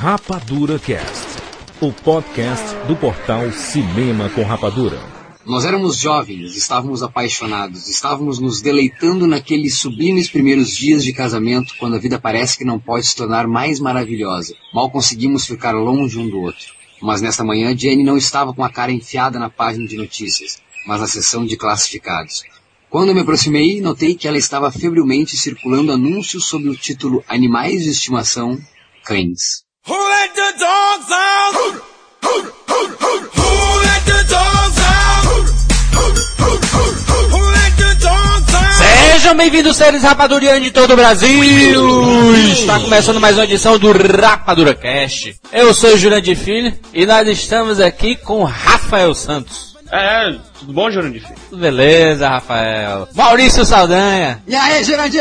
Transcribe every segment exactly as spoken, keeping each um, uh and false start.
Rapadura Cast, o podcast do portal Cinema com Rapadura. Nós éramos jovens, estávamos apaixonados, estávamos nos deleitando naqueles sublimes primeiros dias de casamento, quando a vida parece que não pode se tornar mais maravilhosa. Mal conseguimos ficar longe um do outro. Mas nesta manhã, Jenny não estava com a cara enfiada na página de notícias, mas na seção de classificados. Quando eu me aproximei, notei que ela estava febrilmente circulando anúncios sob o título Animais de Estimação, Cães. Who let the dogs out? Who, who, who, who, who let the dogs out? Who, who, who, who let the dogs out? Sejam bem-vindos, seres rapadurianos de todo o Brasil! Está começando mais uma edição do Rapadura Cast. Eu sou o Jurandir Filho e nós estamos aqui com Rafael Santos. É, tudo bom, Jurandir Filho? Tudo beleza, Rafael. Maurício Saldanha. E aí, Jurandir?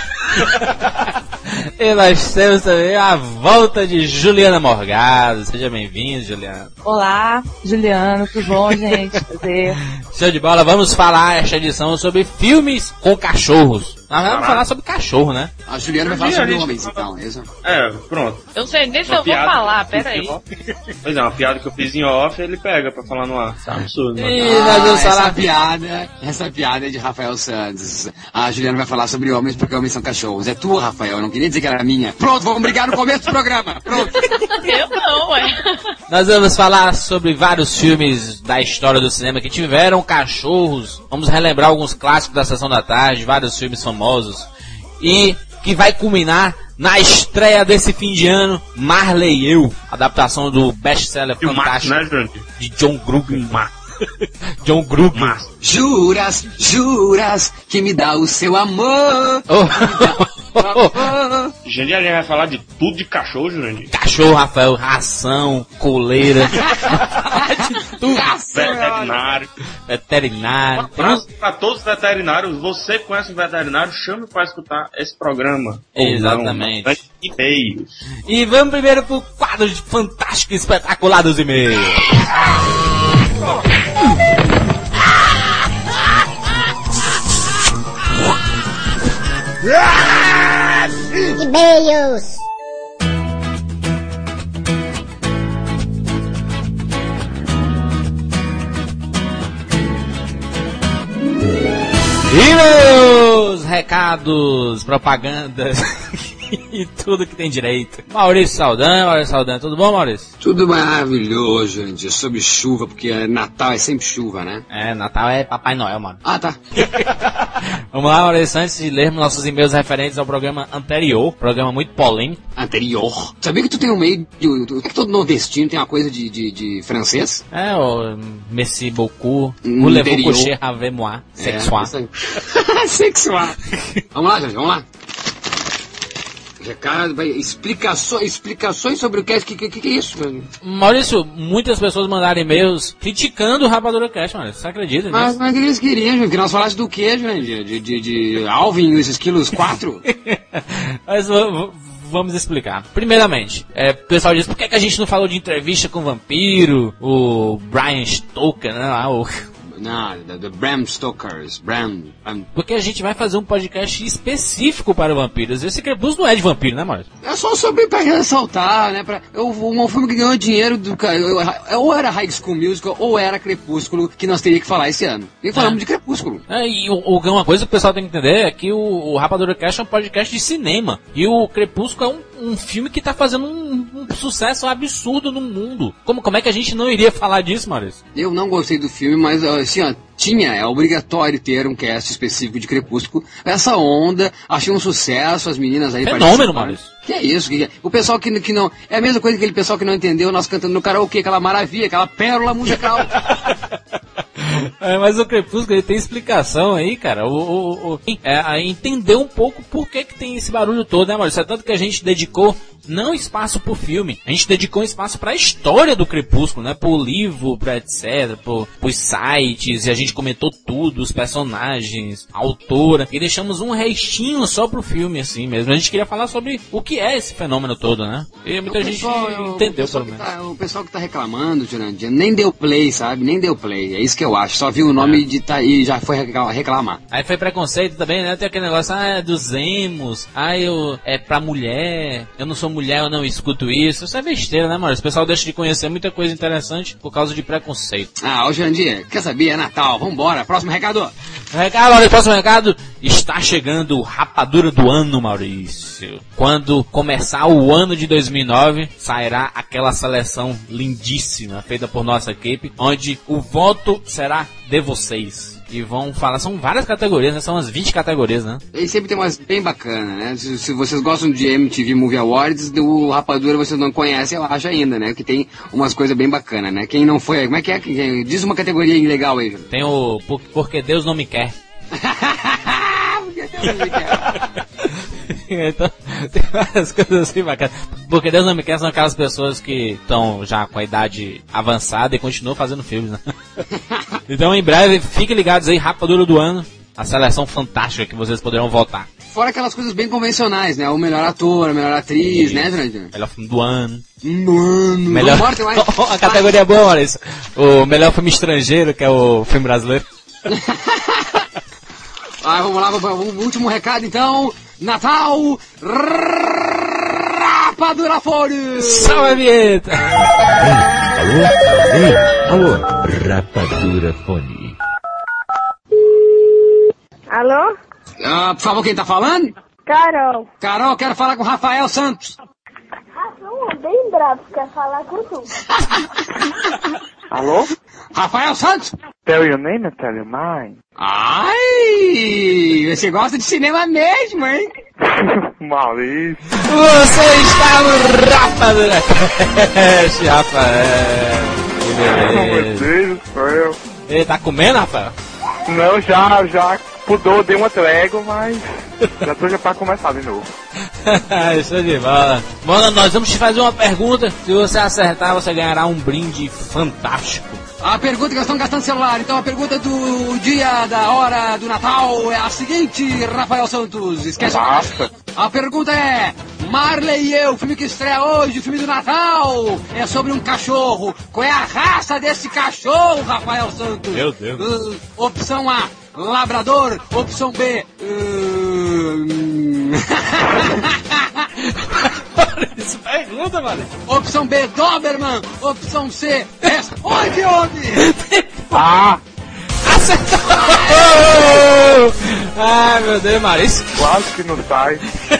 E nós temos também a volta de Juliana Morgado. Seja bem-vindo, Juliana. Olá, Juliano, tudo bom, gente? Prazer. Show de bola, vamos falar esta edição sobre filmes com cachorros. Nós vamos falar sobre cachorro, né? A Juliana vai falar sobre homens, então, é isso? É, pronto. Eu não sei nem se eu vou piada falar, peraí. Pois é, uma piada que eu fiz em off, ele pega pra falar no ar. Tá absurdo, mano. E nós vamos Ah, falar... essa piada, essa piada é de Rafael Santos. A Juliana vai falar sobre homens porque homens são cachorros. É tua, Rafael, eu não queria dizer que era minha. Pronto, vamos brigar no começo do programa. Pronto. Eu não, ué. Nós vamos falar sobre vários filmes da história do cinema que tiveram cachorros. Vamos relembrar alguns clássicos da Sessão da Tarde, vários filmes famosos. E que vai culminar na estreia desse fim de ano, Marley e Eu, adaptação do best-seller fantástico, né, Jurandir? de John Gruden. John Gruden. Juras, juras que me dá o seu amor. Oh. Jurandir, a gente vai falar de tudo de cachorro, Jurandir. Cachorro, Rafael, ração, coleira, de tudo. Veterinário. Veterinário. Pra, pra todos os veterinários, você conhece um veterinário, chame para escutar esse programa. Exatamente. Ou não, e-mails. E vamos primeiro pro quadro de fantástico e espetacular dos e-mails. E-mails. E-mails, recados, propagandas e tudo que tem direito. Maurício Saldanha, Maurício Saldanha, tudo bom, Maurício? Tudo maravilhoso, gente. Sobre chuva, porque Natal é sempre chuva, né? É, Natal é Papai Noel, mano. Ah, tá. Vamos lá, Maurício, antes de lermos nossos e-mails referentes ao programa anterior, programa muito polêmico. Anterior. Sabia que tu tem um meio de... que todo nordestino tem uma coisa de, de, de francês? É, o Merci beaucoup, Hum, voulez-vous interior. coucher avec moi, sexual. É, sexual. Vamos lá, gente, vamos lá. Recado, vai, explicações, explicações sobre o que, que, que, que é isso, velho? Maurício, muitas pessoas mandaram e-mails criticando o Rapadura Cast, mano. Você acredita nisso? Mas, mas o que eles queriam, gente? Que nós falássemos do quê, gente? De, de, de Alvin e os esquilos quatro? Mas v- v- vamos explicar. Primeiramente, é, o pessoal diz, por que, que a gente não falou de entrevista com o vampiro, o Brian Stoker, né? Lá, o... Não, the, the Bram Stokers, Bram... Bram. Porque a gente vai fazer um podcast específico para vampiros. Esse Crepúsculo não é de vampiro, né, Maurício? É só sobre pra ressaltar, né? Pra, eu, um filme que ganhou dinheiro do cara. Ou era High School Musical, ou era Crepúsculo, que nós teríamos que falar esse ano. E falamos É. de Crepúsculo. É, e o, o- uma coisa que o pessoal tem que entender é que o, o Rapadura Cast é um podcast de cinema. E o Crepúsculo é um, um filme que tá fazendo um, um sucesso absurdo no mundo. Como, como é que a gente não iria falar disso, Maurício? Eu não gostei do filme, mas assim, ó, tinha, é obrigatório ter um cast específico de Crepúsculo. Essa onda, achei um sucesso, as meninas aí Fenômeno, participaram. Maurício. Que é isso? Que é? O pessoal que, que não... É a mesma coisa que aquele pessoal que não entendeu nós cantando no karaokê, aquela maravilha, aquela pérola musical. É, mas o Crepúsculo ele tem explicação aí, cara. O, o, o, é, a entender um pouco por que, que tem esse barulho todo, né, Maurício? É tanto que a gente dedicou não espaço pro filme, a gente dedicou espaço pra história do Crepúsculo, né? Pro livro, pra etc, pro, pros sites, e a gente comentou tudo, os personagens, a autora, e deixamos um restinho só pro filme, assim mesmo. A gente queria falar sobre o que é esse fenômeno todo, né? E muita O gente pessoal- o entendeu, pessoal pelo que menos. tá- o pessoal que tá reclamando, Jurandir, nem deu play, sabe? Nem deu play. É isso que eu acho. Só viu o nome de tá e já foi recla- reclamar. Aí foi preconceito também, né? Tem aquele negócio, ah, é dos emos, ah, eu, é pra mulher, eu não sou mulher eu não escuto isso. Isso é besteira, né, Maurício? O pessoal deixa de conhecer muita coisa interessante por causa de preconceito. Ah, ô Jandir, quer saber? É Natal, vambora, próximo recado. Recado, Maurício, próximo recado. Está chegando o Rapadura do Ano, Maurício. Quando começar o ano de dois mil e nove, sairá aquela seleção lindíssima, feita por nossa equipe, onde o voto será de vocês. E vão falar, são várias categorias, né? São umas vinte categorias, né? E sempre tem umas bem bacanas, né? Se, se vocês gostam de M T V Movie Awards, do Rapadura vocês não conhecem, eu acho ainda, né? Que tem umas coisas bem bacanas, né? Quem não foi, como é que é? Quem, diz uma categoria legal aí, Júlio. Tem o Por, Porque Deus Não Me Quer. Porque Deus não me quer. Então, tem várias coisas assim bacanas. Porque Deus Não Me Quer são aquelas pessoas que estão já com a idade avançada e continuam fazendo filmes, né? Então, em breve, fiquem ligados aí, Rapadura do Ano, a seleção fantástica que vocês poderão votar. Fora aquelas coisas bem convencionais, né? O melhor ator, a melhor atriz, Isso. né, Jurandir? Melhor filme do ano. Mano, Melhor... vambora, tem mais... A categoria é boa, Maurício. O melhor filme estrangeiro, que é o filme brasileiro. Ah, vamos lá, vamos, último recado então. Natal, Rapadura Fone! Salve a vinheta! Alô? Ei, alô? Rapadura Fone. Alô? Ah, por favor, quem tá falando? Carol. Carol, quero falar com o Rafael Santos. Rafael, bem bravo, quer falar com tu. Alô? Rafael Santos? Tell your name and tell your mine. Ai, você gosta de cinema mesmo, hein? Maurício. Você está no Rapadura Cast, Rafael. Que Meu beleza. Deus do céu. Ele tá comendo, Rafael? Não, já, já pudou, deu uma trégua, mas já tô já pra começar de novo. Isso é de bola. Mano, nós vamos te fazer uma pergunta. Se você acertar, você ganhará um brinde fantástico. A pergunta que nós estamos gastando celular, então a pergunta do dia, da hora do Natal é a seguinte, Rafael Santos, esquece Basta. a pergunta é, Marley e eu, o filme que estreia hoje, o filme do Natal, é sobre um cachorro. Qual é a raça desse cachorro, Rafael Santos? Meu Deus. Uh, opção A, labrador. Opção B, uh... Isso pergunta, mano. opção B, Doberman. Opção C, responde, homem! Ah, Acertou! Ai, meu Deus, Maurício. quase que não sai.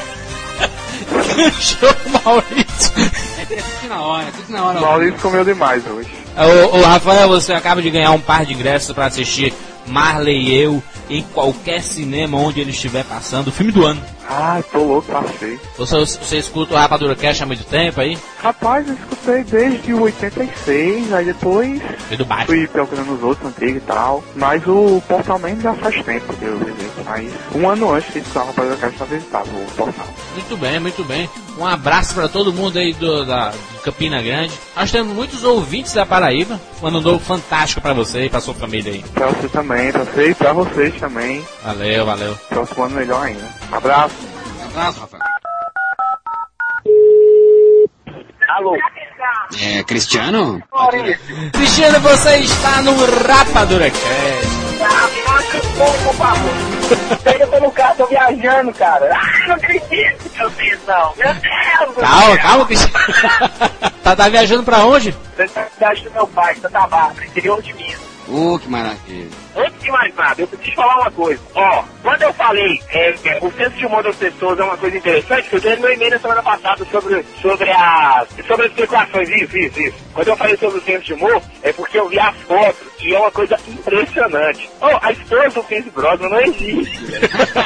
Show, Maurício. É tudo na hora, tudo na hora. Maurício comeu demais hoje. Ô, ô, Rafael, você acaba de ganhar um par de ingressos pra assistir Marley e eu em qualquer cinema onde ele estiver passando. O filme do ano. Ah, tô louco, passei. Você, você escuta o Rapadura Cast há muito tempo aí? Rapaz, eu escutei desde o oitenta e seis, aí depois Foi do baixo. fui procurando os outros antigos e tal. Mas o Portal Man já faz tempo que eu visito. Mas um ano antes de escutar o Rapadura Cast, eu visitava o Portal. Muito bem, muito bem. Um abraço pra todo mundo aí do, da, de Campina Grande. Nós temos muitos ouvintes da Paraíba. Um ano novo fantástico pra você e pra sua família aí. Pra você também, pra você e pra vocês também. Valeu, valeu. Próximo ano melhor ainda. Abraço. Um abraço, Rafael. Alô? É, Cristiano? Cristiano, você está no Rapadura Cast. Por favor. Pega pelo carro, tô viajando, cara. Ah, não acredito, meu Deus, não. Meu Deus. Calma, calma, Cristiano. tá, tá viajando pra onde? Cidade do meu pai, Santa Bárbara, interior de Minas. Oh, que maravilha. Antes de mais nada, eu preciso falar uma coisa. Ó, quando eu falei é, é, o senso de humor das pessoas é uma coisa interessante, que eu dei meu e-mail na semana passada sobre, sobre, as, sobre as especulações, isso, isso, isso. Quando eu falei sobre o senso de humor, é porque eu vi as fotos e é uma coisa impressionante. Oh, a esposa do Pierce Brosnan não existe, velho.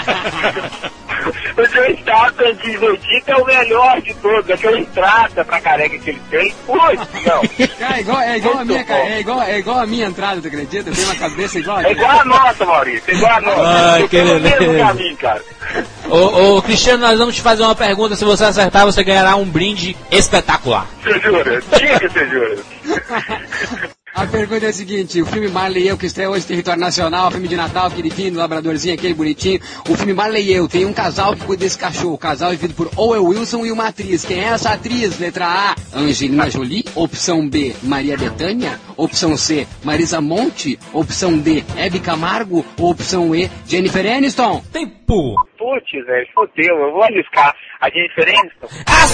O seu estátua de Vegeta é o melhor de todos, aquela entrada pra careca que ele tem. Putz, não. Cara, é igual, é igual a minha, cara, é igual, é igual a minha entrada, tu acredita? Tem uma cabeça igual a É igual a nossa, Maurício, é igual a nossa. Ai, eu que tô no mesmo beleza. caminho, cara. Ô, ô, Cristiano, nós vamos te fazer uma pergunta. Se você acertar, você ganhará um brinde espetacular. Você jura? Diga que você jura. A pergunta é a seguinte, o filme Marley e Eu, que estreia hoje em território nacional, filme de Natal, queridinho, labradorzinho, aquele bonitinho. O filme Marley e Eu, tem um casal que cuida desse cachorro. O casal é vivido por Owen Wilson e uma atriz. Quem é essa atriz? Letra A, Angelina Jolie. Opção B, Maria Bethânia. Opção C, Marisa Monte. Opção D, Hebe Camargo. Ou opção E, Jennifer Aniston. Tempo! Putz, velho, fodeu, eu vou arriscar. A Jennifer Aniston.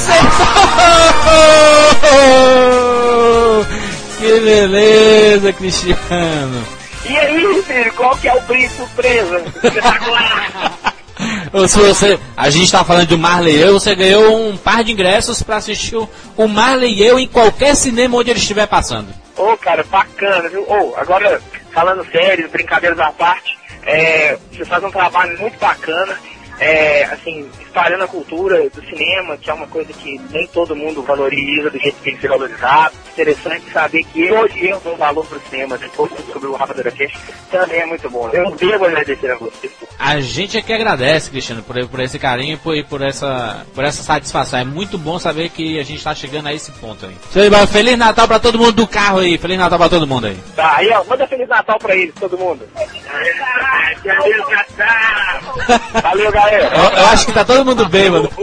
Acertou! Que beleza, Cristiano. E aí, filho, qual que é o brinde surpresa? Espetacular! Ou se você, a gente tá falando de Marley e Eu, você ganhou um par de ingressos pra assistir o Marley e Eu em qualquer cinema onde ele estiver passando. Ô, oh, cara, bacana, viu? Ô, oh, agora, falando sério, brincadeiras à parte, é, você faz um trabalho muito bacana. É, assim, espalhando a cultura do cinema, que é uma coisa que nem todo mundo valoriza do jeito que tem que ser valorizado. Interessante saber que hoje eu dou valor pro cinema, depois sobre o Rapadura Cast, também é muito bom. Eu devo agradecer a você. A gente é que agradece, Cristiano, por, por esse carinho e por, por, essa, por essa satisfação. É muito bom saber que a gente tá chegando a esse ponto aí. Feliz Natal pra todo mundo do carro aí, Feliz Natal pra todo mundo aí. Tá, aí ó, manda Feliz Natal pra eles, todo mundo. Feliz Natal! Valeu, galera! Eu, eu acho que tá todo mundo bem, mano.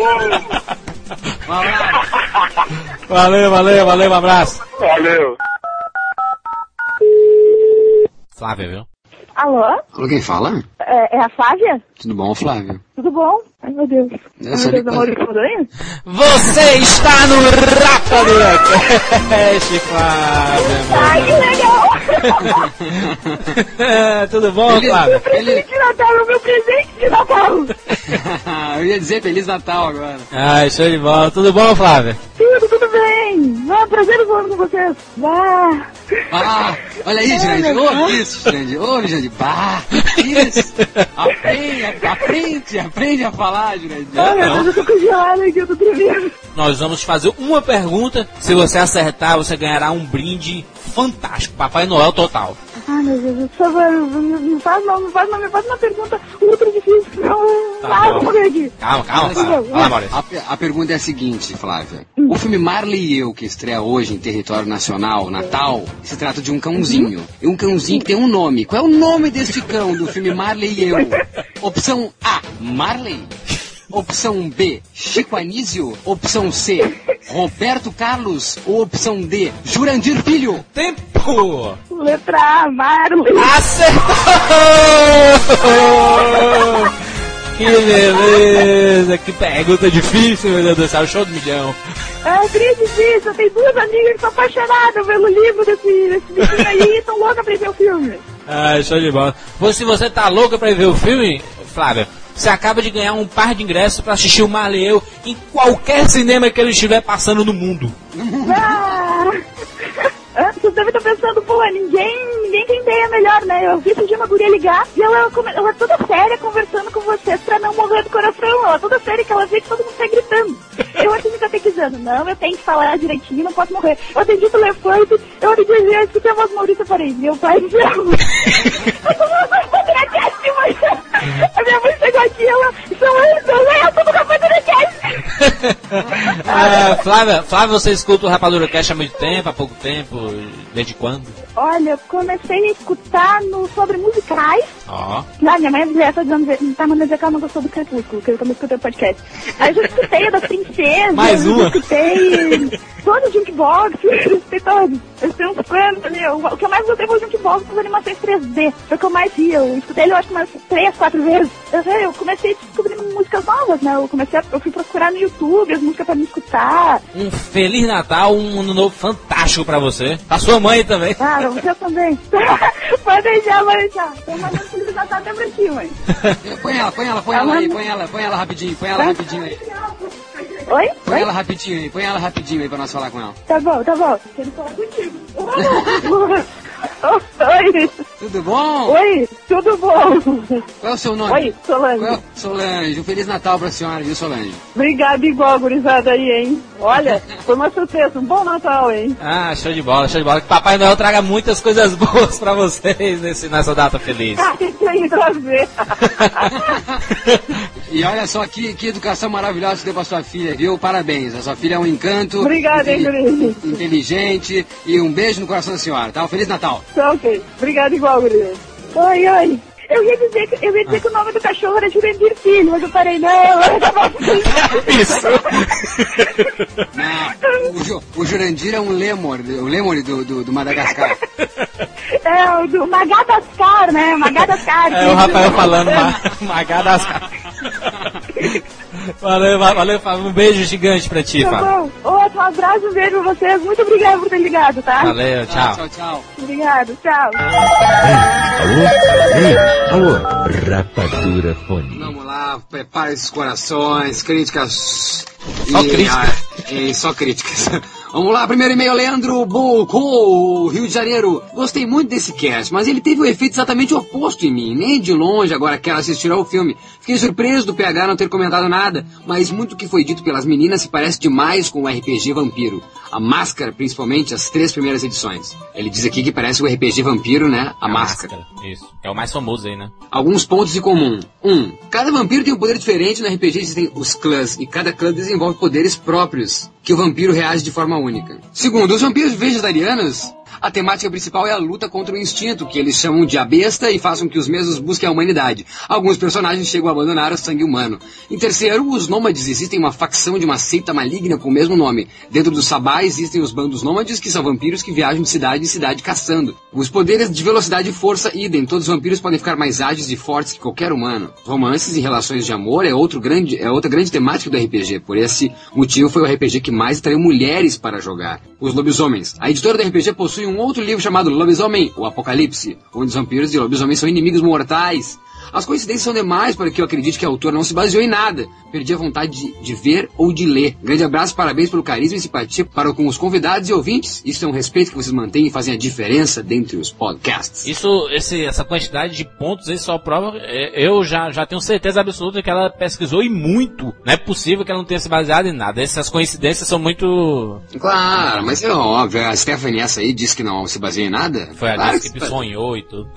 Valeu, valeu, valeu, um abraço. Valeu. Flávia, viu? Alô? Alô, quem fala? É, é a Flávia? Tudo bom, Flávio? Tudo bom? Ai, meu Deus. Essa Ai, meu Deus, amor, que fodanha? Você está no Rapadura Cast, Flávia. Ai, que legal. Tudo bom, Ele- Flávia? Presente de Natal, é o meu presente de Natal. Eu ia dizer Feliz Natal agora. Ai, show de bola. Tudo bom, Flávia? Tudo, tudo bem. Ah, prazer falando com vocês. Ah. Ah, olha aí, Jurandir. Ô, isso, Jurandir. Ô, Jurandir. Bah, isso. Aprende, aprende, aprende a falar, Jurandir. Ai, meu Deus, eu tô congelada aqui, eu tô tremendo. Nós vamos fazer uma pergunta. Se você acertar, você ganhará um brinde fantástico. Papai Noel total. Ai, meu Deus, por favor, me faz, não, me faz, não, me faz uma pergunta ultra difícil. Não, Tá ah, eu bom. vou morrer aqui. Calma, calma, Olha Flávia. só, Fala, Maurício. A, a pergunta é a seguinte, Flávia. O filme Marley e Eu, que estreia hoje em território nacional, Natal, se trata de um cãozinho. E um cãozinho que tem um nome. Qual é o nome deste cão do filme Marley e Eu? Opção A, Marley. Opção B, Chico Anísio. Opção C, Roberto Carlos. Ou opção D, Jurandir Filho. Tempo! Letra A, Marley. Acertou! Que beleza! Que pergunta difícil, meu Deus do céu. Show do milhão. É bem difícil, eu tenho duas amigas que são apaixonadas pelo livro desse, desse bichinho aí e tão louca pra ir ver o filme. Ah, show de bola. Você, se você tá louca pra ir ver o filme, Flávia, você acaba de ganhar um par de ingressos pra assistir o Marley e Eu em qualquer cinema que ele estiver passando no mundo. Ah, você deve estar pensando, pô, ninguém, ninguém tem ideia melhor, né? Eu vi esse dia uma guria ligar e ela, come- ela toda séria conversando com vocês pra não morrer do coração. Ela toda séria que ela vê que todo mundo tá gritando. Eu assim me catequizando, não, eu tenho que falar direitinho, não posso morrer. Eu atendi o telefone, eu atendi eu escutei a voz Maurício e falei, meu pai do céu. A minha mãe chegou aqui, ela chamou eu tô no Rapadura Cast. Ah, Flávia, Flávia, você escuta o Rapadura Cast há muito tempo, há pouco tempo? Desde quando? Olha, eu comecei a escutar no, sobre musicais. Ó. Ah, minha mãe já tá, dizendo, tá mandando dizer que ela não gostou do Crepúsculo, que eu também escutei o podcast. Aí eu já escutei a da Princesa. Mais eu uma? já escutei todos os Jukebox, eu escutei todos. Eu escutei uns quantos ali. O que eu mais gostei foi o Jukebox com as animações três D. Foi o que eu mais vi. Eu escutei ele, eu acho, umas três, quatro vezes. Eu, eu comecei descobrindo músicas novas, né? Eu comecei a, eu fui procurar no YouTube as músicas pra me escutar. Um Feliz Natal, um ano novo fantástico pra você. Pra sua mãe também. Ah, você também. Pode deixar, pode deixar. Tô mandando Feliz Natal até pra ti, mãe. Põe ela, põe ela, põe ela aí, põe ela, põe ela rapidinho, põe ela rapidinho aí. Oi? Põe Oi? ela rapidinho aí, põe ela rapidinho aí pra nós falar com ela. Tá bom, tá bom. Quero falar contigo. Oi. Tudo bom? Oi, tudo bom? Qual é o seu nome? Oi, Solange. Qual é... Solange, um Feliz Natal pra senhora, viu, Solange? Obrigada igual, gurizada aí, hein? Olha, foi uma surpresa, um bom Natal, hein? Ah, show de bola, show de bola. Que Papai Noel traga muitas coisas boas pra vocês nesse, nessa data feliz. Ah, que tem trazer. E olha só que, que educação maravilhosa que deu pra sua filha, viu? Parabéns, a sua filha é um encanto. Obrigada, hein, guri? Inteligente, e um beijo no coração da senhora, tá? Um Feliz Natal. Tá ok, obrigada igual, guri. Oi, oi. Eu ia dizer que, eu ia dizer que o nome do cachorro era Jurandir Filho, mas eu parei, não, eu tava... Isso! Não, o, Ju, o Jurandir é um lemur, o lemur do, do, do Madagascar. É, o do Madagascar, né? Madagascar. É o Rafael falando ma Madagascar. Valeu, valeu, um beijo gigante pra ti, tá Fábio. Bom. Outro abraço, um beijo pra vocês. Muito obrigada por ter ligado, tá? Valeu, tchau. Ah, tchau, tchau. Obrigado, tchau. Ei, alô? Alô? Rapadura Fone. Vamos lá, prepare esses corações, críticas. Só e, críticas. Ah, e só críticas. Vamos lá, primeiro e-mail, Leandro Bocô, Rio de Janeiro. Gostei muito desse cast, mas ele teve um efeito exatamente oposto em mim. Nem de longe agora quero assistir ao filme. Fiquei surpreso do P H não ter comentado nada, mas muito que foi dito pelas meninas se parece demais com o R P G Vampiro. A Máscara, principalmente, as três primeiras edições. Ele diz aqui que parece o R P G Vampiro, né? A, A Máscara. máscara. Isso. É o mais famoso aí, né? Alguns pontos em comum. Um, cada vampiro tem um poder diferente. No R P G existem os clãs, e cada clã desenvolve poderes próprios, que o vampiro reage de forma única. Segundo, os vampiros vegetarianos, a temática principal é a luta contra o instinto, que eles chamam de a besta, e fazem com que os mesmos busquem a humanidade. Alguns personagens chegam a abandonar o sangue humano. Em terceiro, os nômades. Existem uma facção de uma seita maligna com o mesmo nome. Dentro do Sabá existem os bandos nômades, que são vampiros que viajam de cidade em cidade caçando. Os poderes de velocidade e força idem. Todos os vampiros podem ficar mais ágeis e fortes que qualquer humano. Romances e relações de amor é, outro grande, é outra grande temática do R P G. Por esse motivo foi o R P G que mais atraiu mulheres para jogar. Os lobisomens. A editora do R P G possui um outro livro chamado Lobisomem, o Apocalipse, onde os vampiros e lobisomens são inimigos mortais. As coincidências são demais para que eu acredite que a autora não se baseou em nada. Perdi a vontade de, de ver ou de ler. Grande abraço, parabéns pelo carisma e simpatia para com os convidados e ouvintes. Isso é um respeito que vocês mantêm e fazem a diferença dentre os podcasts. Isso, esse, essa quantidade de pontos aí só prova, eu já, já tenho certeza absoluta que ela pesquisou e muito. Não é possível que ela não tenha se baseado em nada. Essas coincidências são muito... Claro, mas é óbvio. A Stephanie essa aí disse que não se baseia em nada. Foi a claro disse que, que sonhou e tudo.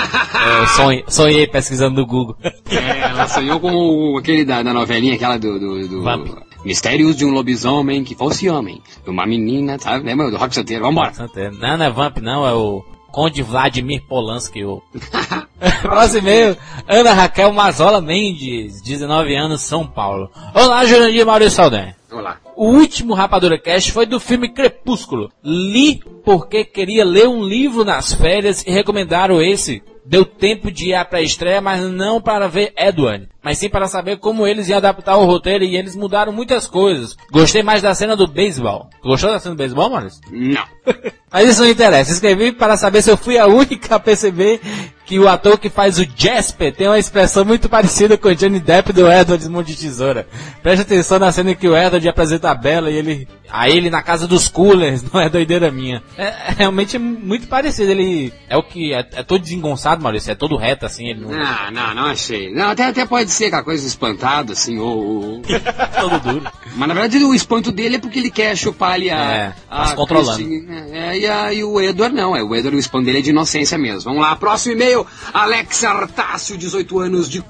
Eu sonhei, sonhei pesquisando no Google. É, ela sonhou com o, aquele da, da novelinha, aquela do... do, do Mistérios de um lobisomem que fosse homem. Uma menina, sabe? Lembra do Rock Santeiro? Vambora. Santeiro. Não, não é Vamp, não. É o Conde Vladimir Polanski. O... Próximo e-mail. Ana Raquel Mazola Mendes, dezenove anos, São Paulo. Olá, Jurandir Maurício Saldanha. Olá. O último Rapadura Cast foi do filme Crepúsculo. Li porque queria ler um livro nas férias e recomendaram esse. Deu tempo de ir para a estreia, mas não para ver Edward, mas sim para saber como eles iam adaptar o roteiro, e eles mudaram muitas coisas. Gostei mais da cena do beisebol. Gostou da cena do beisebol, Maurício? Não. Mas isso não interessa. Escrevi para saber se eu fui a única a perceber que o ator que faz o Jasper tem uma expressão muito parecida com o Johnny Depp do Edward Mão de Tesoura. Preste atenção na cena em que o Edward apresenta a Bella e ele, a ele na casa dos coolers, não é doideira minha. É, é realmente muito parecido. Ele é o que é, é todo desengonçado, Maurício, é todo reto assim. Ele não... não, não, não achei. Não, até, até pode ser aquela coisa espantada, assim, ou... todo duro. Mas na verdade o espanto dele é porque ele quer chupar ali a... É, a se controlando. É, e, a, e o Edward não, é, o Edward, o espanto dele é de inocência mesmo. Vamos lá, próximo e-mail. Alex Artácio, dezoito anos, de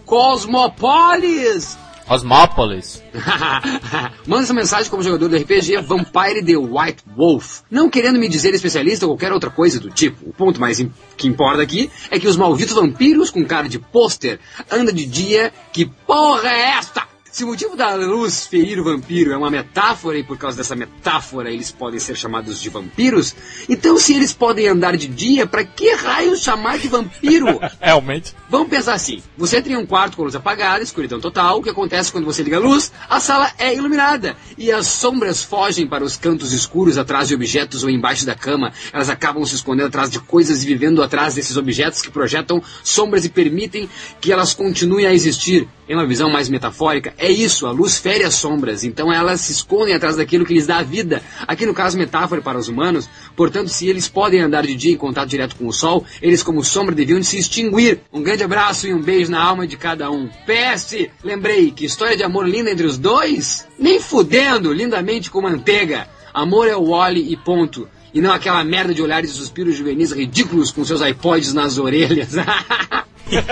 Cosmópolis. Cosmópolis. Manda essa mensagem como jogador do R P G Vampire the White Wolf. Não querendo me dizer especialista ou qualquer outra coisa do tipo. O ponto mais im- que importa aqui é que os malditos vampiros com cara de pôster andam de dia. Que porra é esta? Se o motivo da luz ferir o vampiro é uma metáfora, e por causa dessa metáfora eles podem ser chamados de vampiros, então se eles podem andar de dia, pra que raios chamar de vampiro? Realmente. Vamos pensar assim, você tem um quarto com a luz apagada, escuridão total. O que acontece quando você liga a luz? A sala é iluminada, e as sombras fogem para os cantos escuros atrás de objetos ou embaixo da cama. Elas acabam se escondendo atrás de coisas e vivendo atrás desses objetos que projetam sombras e permitem que elas continuem a existir. em uma visão mais metafórica, é isso, a luz fere as sombras, então elas se escondem atrás daquilo que lhes dá a vida. Aqui no caso, metáfora para os humanos, portanto, se eles podem andar de dia em contato direto com o sol, eles como sombra deviam se extinguir. Um grande abraço e um beijo na alma de cada um. P S, lembrei, que história de amor linda entre os dois? Nem fudendo, lindamente com manteiga. Amor é o Wally e ponto. E não aquela merda de olhares e suspiros juvenis ridículos com seus iPods nas orelhas. A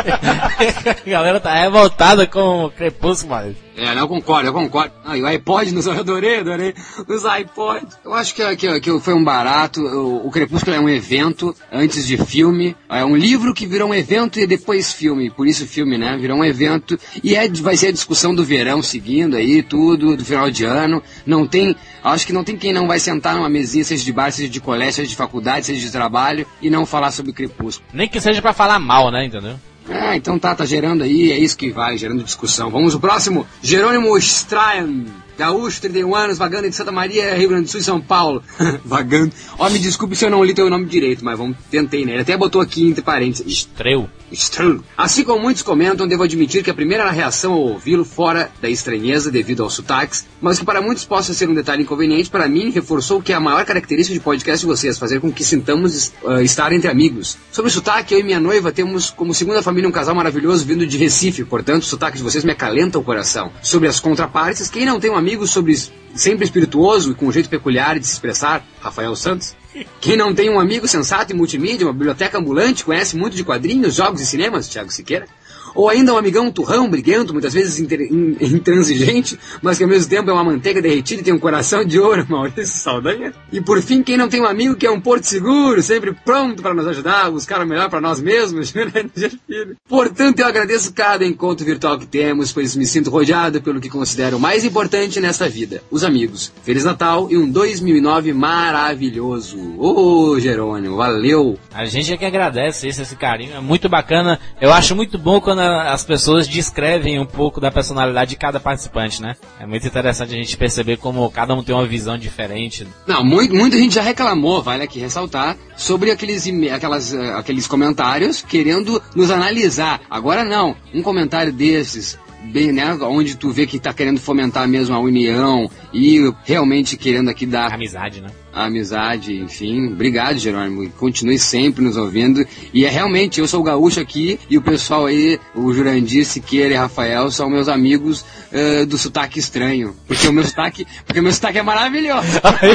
galera tá revoltada com o Crepúsculo, mano. É, não, eu concordo, eu concordo. Ah, e o iPod, nos, eu adorei, adorei. Os iPods. Eu acho que, que, que foi um barato. O, o Crepúsculo é um evento antes de filme. É um livro que virou um evento e depois filme. Por isso filme, né? Virou um evento. E é, vai ser a discussão do verão seguindo aí, tudo, do final de ano. Não tem... Acho que não tem quem não vai sentar numa mesinha, seja de bar, seja de colégio, seja de faculdade, seja de trabalho, e não falar sobre o Crepúsculo. Nem que seja pra falar mal, né, entendeu? Ah, então tá, tá gerando aí, é isso que vai, gerando discussão. Vamos ao próximo, Jerônimo Strahan, gaúcho, trinta e um anos, vagando de Santa Maria, Rio Grande do Sul e São Paulo. Vagando. Ó, me desculpe se eu não li teu nome direito, mas vamos, tentei, né? Ele até botou aqui entre parênteses. Estreu. Estreu. Assim como muitos comentam, devo admitir que a primeira reação ao ouvi-lo fora da estranheza devido aos sotaques, mas que para muitos possa ser um detalhe inconveniente, para mim reforçou que é a maior característica de podcast de vocês, fazer com que sintamos uh, estar entre amigos. Sobre o sotaque, eu e minha noiva temos como segunda família um casal maravilhoso vindo de Recife, portanto o sotaque de vocês me acalenta o coração. Sobre as contrapartes, quem não tem um amigo sobre sempre espirituoso e com um jeito peculiar de se expressar, Rafael Santos? Quem não tem um amigo sensato e multimídia, uma biblioteca ambulante, conhece muito de quadrinhos, jogos e cinemas, Thiago Siqueira? Ou ainda um amigão turrão, briguento, muitas vezes intransigente, mas que ao mesmo tempo é uma manteiga derretida e tem um coração de ouro, Maurício Saldanha? E por fim, quem não tem um amigo que é um porto seguro, sempre pronto para nos ajudar a buscar o melhor para nós mesmos, Filho. Portanto, eu agradeço cada encontro virtual que temos, pois me sinto rodeado pelo que considero o mais importante nesta vida, os amigos. Feliz Natal e um dois mil e nove maravilhoso. Ô, Jerônimo, valeu! A gente é que agradece esse, esse carinho, é muito bacana. Eu acho muito bom quando as pessoas descrevem um pouco da personalidade de cada participante, né? É muito interessante a gente perceber como cada um tem uma visão diferente. Não, muito, muita gente já reclamou, vale aqui ressaltar, sobre aqueles, aquelas, aqueles comentários querendo nos analisar. Agora não, um comentário desses, bem, né, onde tu vê que tá querendo fomentar mesmo a união e realmente querendo aqui dar... Amizade, né? A amizade, enfim. Obrigado, Jerônimo. Continue sempre nos ouvindo. E é realmente, eu sou o gaúcho aqui e o pessoal aí, o Jurandir, Siqueira e Rafael, são meus amigos uh, do sotaque estranho. Porque o meu sotaque, porque o meu sotaque é maravilhoso.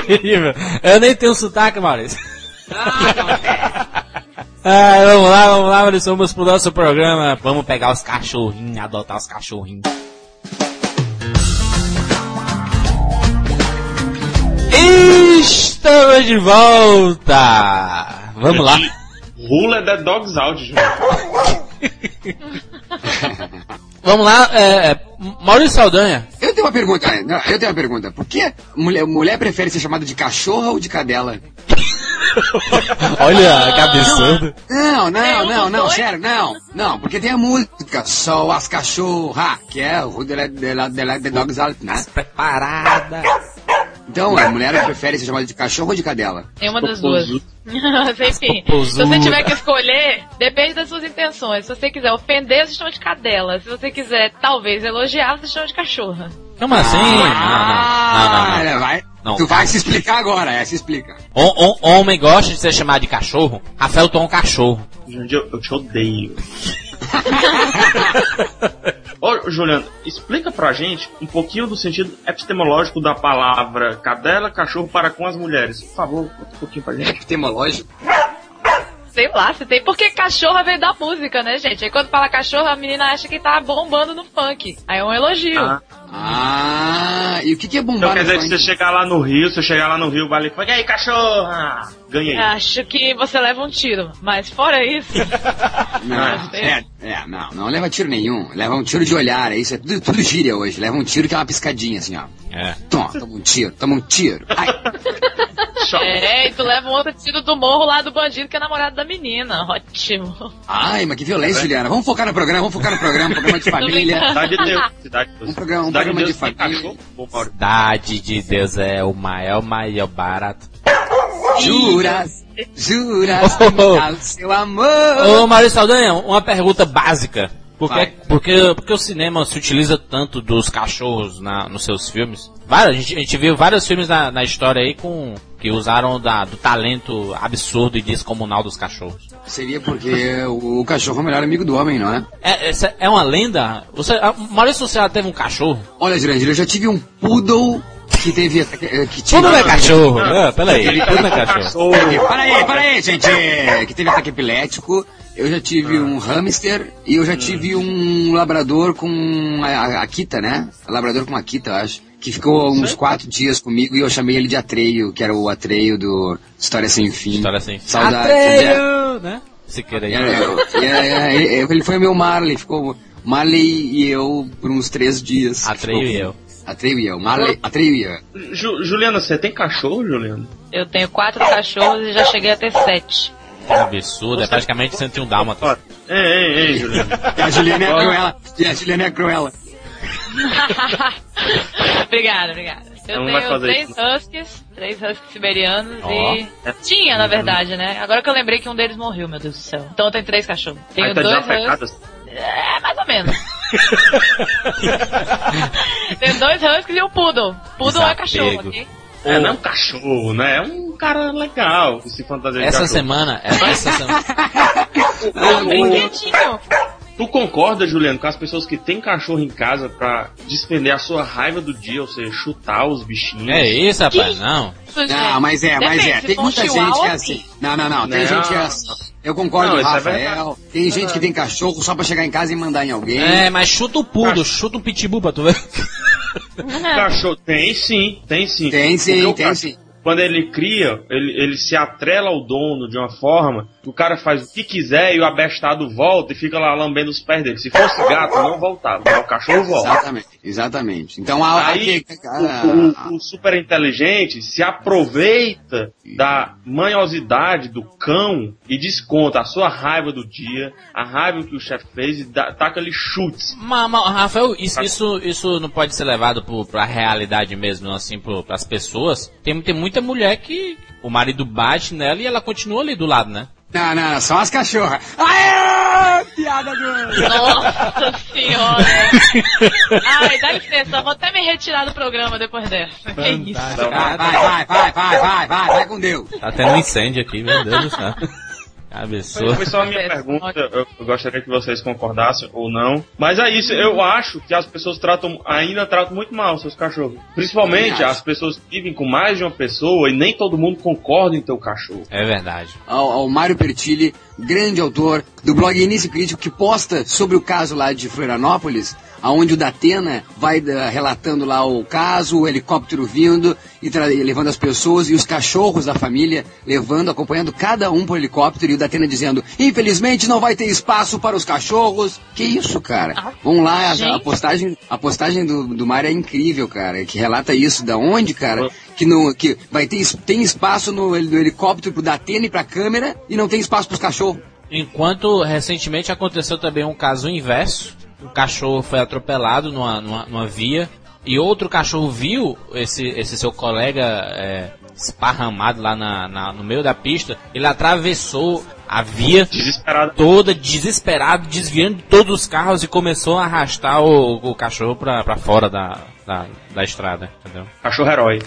Eu nem tenho sotaque, Maurício. Ah, não é. Ah, vamos lá, vamos lá, Maurício. Vamos pro nosso programa. Vamos pegar os cachorrinhos, adotar os cachorrinhos. Estamos de volta! Vamos lá. Rula da Dogs Out, João. Vamos lá, é, é, Maurício Saldanha. Eu tenho uma pergunta, eu tenho uma pergunta. Por que mulher, mulher prefere ser chamada de cachorra ou de cadela? Olha, que absurdo. Não, não, não, não, sério, não. Não, porque tem a música Só as Cachorra, que é o Rula da Dogs Out, né? Preparada. Então, a mulher prefere ser chamada de cachorro ou de cadela? É uma das duas. Enfim, se você tiver que escolher, depende das suas intenções. Se você quiser ofender, você chama de cadela. Se você quiser, talvez, elogiar, você chama de cachorra. Como assim? Ah, não, não, não. não. Vai, não, tu vai se explicar agora, é, se explica. O, o, homem gosta de ser chamado de cachorro? Rafael Tom é um cachorro. Eu, eu te odeio. Ô, Juliano, explica pra gente um pouquinho do sentido epistemológico da palavra cadela, cachorro para com as mulheres. Por favor, conta um pouquinho pra gente. Epistemológico? Sei lá, se tem. Porque cachorra veio da música, né, gente? Aí quando fala cachorro, a menina acha que tá bombando no funk. Aí é um elogio. Ah, ah e o que, que é bombar então quer no dizer funk? que você chegar lá no Rio, você chegar lá no Rio, vale funk, e aí, cachorra! Ganhei. Acho que você leva um tiro, mas fora isso... Não, é, é, não, não leva tiro nenhum. Leva um tiro de olhar, é isso, é tudo, tudo gíria hoje. Leva um tiro que é uma piscadinha, assim, ó. É. Toma, toma um tiro, toma um tiro. Ai. É, e tu leva um outro tiro do morro lá do bandido que é namorado da menina. Ótimo. Ai, mas que violência, Juliana. Vamos focar no programa, vamos focar no programa, programa de família. Cidade de Deus. Cidade de Deus. Um programa, um Cidade programa de, de família. Cidade de Deus é o maior, maior barato. Juras, juras, oh, oh, oh. Seu amor. Ô, Maurício Saldanha, uma pergunta básica. Porque, porque, porque o cinema se utiliza tanto dos cachorros na, nos seus filmes. Vários, a, gente, a gente viu vários filmes na, na história aí com, que usaram da, do talento absurdo e descomunal dos cachorros. Seria porque o, o cachorro é o melhor amigo do homem, não é? É, essa é uma lenda? Você, a, Maurício, você já teve um cachorro? Olha, Jurandir, eu já tive um poodle que teve... Que tinha, tudo não é cachorro. Não, peraí, tudo não é cachorro. Peraí, peraí, gente. Que teve ataque epilético. Eu já tive um hamster e eu já tive um labrador com a, a, a Kita, né? Labrador com a Kita, eu acho. Que ficou uns quatro dias comigo e eu chamei ele de Atreio, que era o Atreio do História Sem Fim. História Sem Fim. Saudade. Atreio, né? Se queira aí. Ele foi meu Marley, ficou Marley e eu por uns três dias. Atreio e eu. Atreio e eu, Marley, Atreio e eu. Ju, Juliana, você tem cachorro, Juliana? Eu tenho quatro cachorros e já cheguei a ter sete. É absurdo, é praticamente cento e um dálmatas. Ei, ei, ei, Juliana. A Juliana é cruela. E a Juliana é cruela. Obrigada, obrigada. Eu não tenho três isso. huskies, três huskies siberianos oh. e... Tinha, na verdade, né? Agora que eu lembrei que um deles morreu, meu Deus do céu. Então eu tenho três cachorros. Tenho tá dois huskies... É, mais ou menos. Tenho dois huskies e um poodle. Poodle é cachorro, ok? É, não é um cachorro, né? É um cara legal que se fantasia de essa cachorro. Semana, essa semana... É bem quietinho. Tu concorda, Juliano, com as pessoas que têm cachorro em casa pra despender a sua raiva do dia, ou seja, chutar os bichinhos? É isso, rapaz, não. Não, mas é, mas é. Tem muita gente que é assim. Não, não, não. Tem gente que é assim. Eu concordo com o Rafael. Tem gente que tem cachorro só pra chegar em casa e mandar em alguém. É, mas chuta o pudo, chuta um pitbull pra tu ver. Cachorro, tem sim, tem sim. Tem sim, tem sim. Quando ele cria, ele, ele se atrela ao dono de uma forma que o cara faz o que quiser e o abestado volta e fica lá lambendo os pés dele. Se fosse gato, não voltava, mas o cachorro volta. Exatamente, exatamente. Então, a, aí, o, o, o super inteligente se aproveita da manhosidade do cão e desconta a sua raiva do dia, a raiva que o chefe fez e dá, taca-lhe chutes. Mas, mas Rafael, isso, isso, isso não pode ser levado pro, pra realidade mesmo, assim, pro, pras pessoas. Tem, tem muita mulher que o marido bate nela e ela continua ali do lado, né? Não, não, não, são as cachorras. Aê! Piada do... Nossa senhora! Ai, dá licença, vou até me retirar do programa depois dessa. Que isso? Vai, vai, vai, vai, vai, vai, vai com Deus. Tá tendo um incêndio aqui, meu Deus do céu. Absurdo. Foi só a minha pergunta, eu, eu gostaria que vocês concordassem ou não. Mas é isso, eu acho que as pessoas tratam, ainda tratam muito mal os seus cachorros. Principalmente as pessoas que vivem com mais de uma pessoa e nem todo mundo concorda em ter o cachorro. É verdade. Ao, ao Mário Pertilli, grande autor do blog Início Crítico, que posta sobre o caso lá de Florianópolis, aonde o Datena vai uh, relatando lá o caso, o helicóptero vindo e, e levando as pessoas e os cachorros da família levando, acompanhando cada um pro helicóptero e o Datena dizendo, infelizmente não vai ter espaço para os cachorros. Que isso, cara? Ah, Vamos lá, a, a postagem, a postagem do, do Mário é incrível, cara, que relata isso. Da onde, cara? Que, não, que vai ter tem espaço no, no helicóptero pro Datena e pra câmera e não tem espaço pros cachorros. Enquanto recentemente aconteceu também um caso inverso. Um cachorro foi atropelado numa, numa, numa via e outro cachorro viu esse, esse seu colega é, esparramado lá na, na, no meio da pista. Ele atravessou a via desesperado. toda, desesperado, desviando de todos os carros e começou a arrastar o, o cachorro pra, pra fora da, da, da estrada, entendeu? Cachorro herói.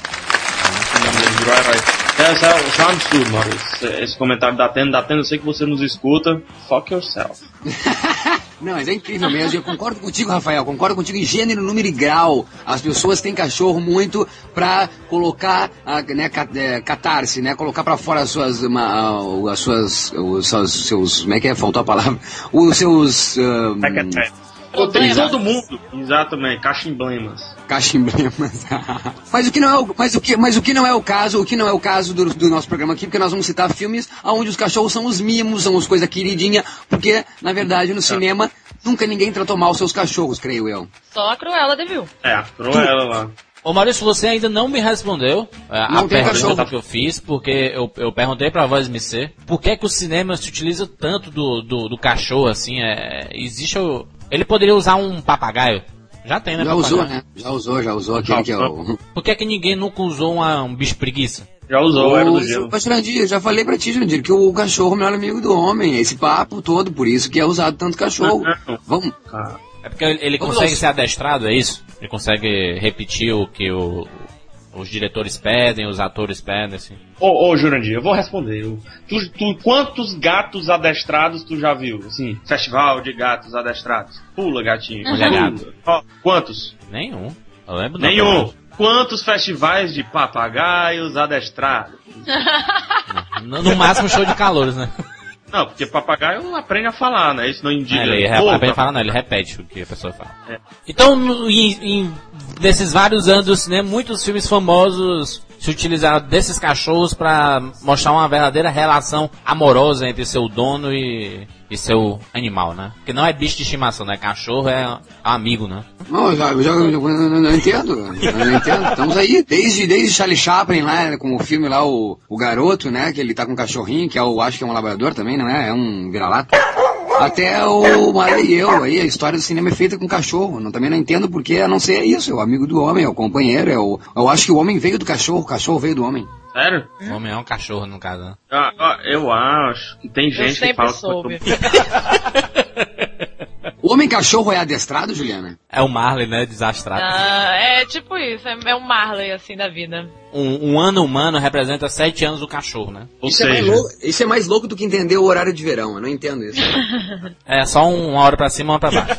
Virou herói. Isso é, isso é um absurdo, Maurício. Esse comentário da Atena, da Atena, eu sei que você nos escuta. Fuck yourself. Não, mas é incrível mesmo. Eu concordo contigo, Rafael. Concordo contigo em gênero, número e grau. As pessoas têm cachorro muito pra colocar, a, né, catarse, né? Colocar pra fora as suas, uma, as suas, os seus, seus, como é que é? Faltou a palavra. Os seus... Um, Tem todo mundo. Exatamente, cachimblemas. Cachimblemas. mas o que não é o, mas o que, mas o que não é o caso, o que não é o caso do, do nosso programa aqui, porque nós vamos citar filmes onde os cachorros são os mimos, são as coisas queridinhas, porque na verdade no cinema nunca ninguém tratou mal seus cachorros, creio eu. Só a Cruella deviu. É, a Cruella lá. Ô Maurício, você ainda não me respondeu a, a pergunta cachorro. que eu fiz, porque eu, eu perguntei pra Voz M C, por que que o cinema se utiliza tanto do, do, do cachorro, assim, é, existe o... Ele poderia usar um papagaio? Já tem, né? Já papagaio? usou, né? Já usou, já usou aquele já, que é o... Por que que ninguém nunca usou uma, um bicho preguiça? Já usou, Ô, era do isso- gelo. Mas, Jurandir, eu já falei pra ti, Jurandir, que o cachorro é o melhor amigo do homem. Esse papo todo, por isso que é usado tanto cachorro. Vamos. É porque ele, ele Vamos consegue aos- ser adestrado, é isso? Ele consegue repetir o que o- os diretores pedem, os atores pedem, assim. Ô, ô, Jurandir, eu vou responder. Eu- tu, tu- quantos gatos adestrados tu já viu? Assim, festival de gatos adestrados. Pula, gatinho. Olha, Pula. gato. Ó, quantos? Nenhum. Eu lembro não, Nenhum. pelo Quantos festivais de papagaios adestrados? menos. No, no máximo show de calores, né? Não, porque papagaio aprende a falar, né? Isso não indica. É, ele Pô, aprende a tá- falar, não, ele repete o que a pessoa fala. É. Então, no- em, em- desses vários anos do cinema, muitos filmes famosos se utilizaram desses cachorros pra mostrar uma verdadeira relação amorosa entre seu dono e, e seu animal, né? Porque não é bicho de estimação, né? Cachorro é amigo, né? Não, eu já, eu já eu não, não entendo. Eu não entendo. Estamos aí. Desde, desde Charlie Chaplin lá, com o filme lá, o, o garoto, né? Que ele tá com um cachorrinho, que é o, acho que é um labrador também, não é? É um vira-lata. Até o Marley e eu, aí a história do cinema é feita com cachorro. Não, também não entendo porque, a não ser isso. É o amigo do homem, é o companheiro, é o. Eu acho que o homem veio do cachorro, o cachorro veio do homem. Sério? O homem é um cachorro, no caso, né? Ah, ah, eu acho. Tem gente que sempre fala soube. que O homem cachorro é adestrado, Juliana? É o Marley, né? Desastrado. Ah, é tipo isso, é, é um Marley assim da vida. Um, um ano humano representa sete anos do cachorro, né? Ou Isso é, mais seja, louco, isso é mais louco do que entender o horário de verão. Eu não entendo isso. É só um- uma hora pra cima e uma pra baixo.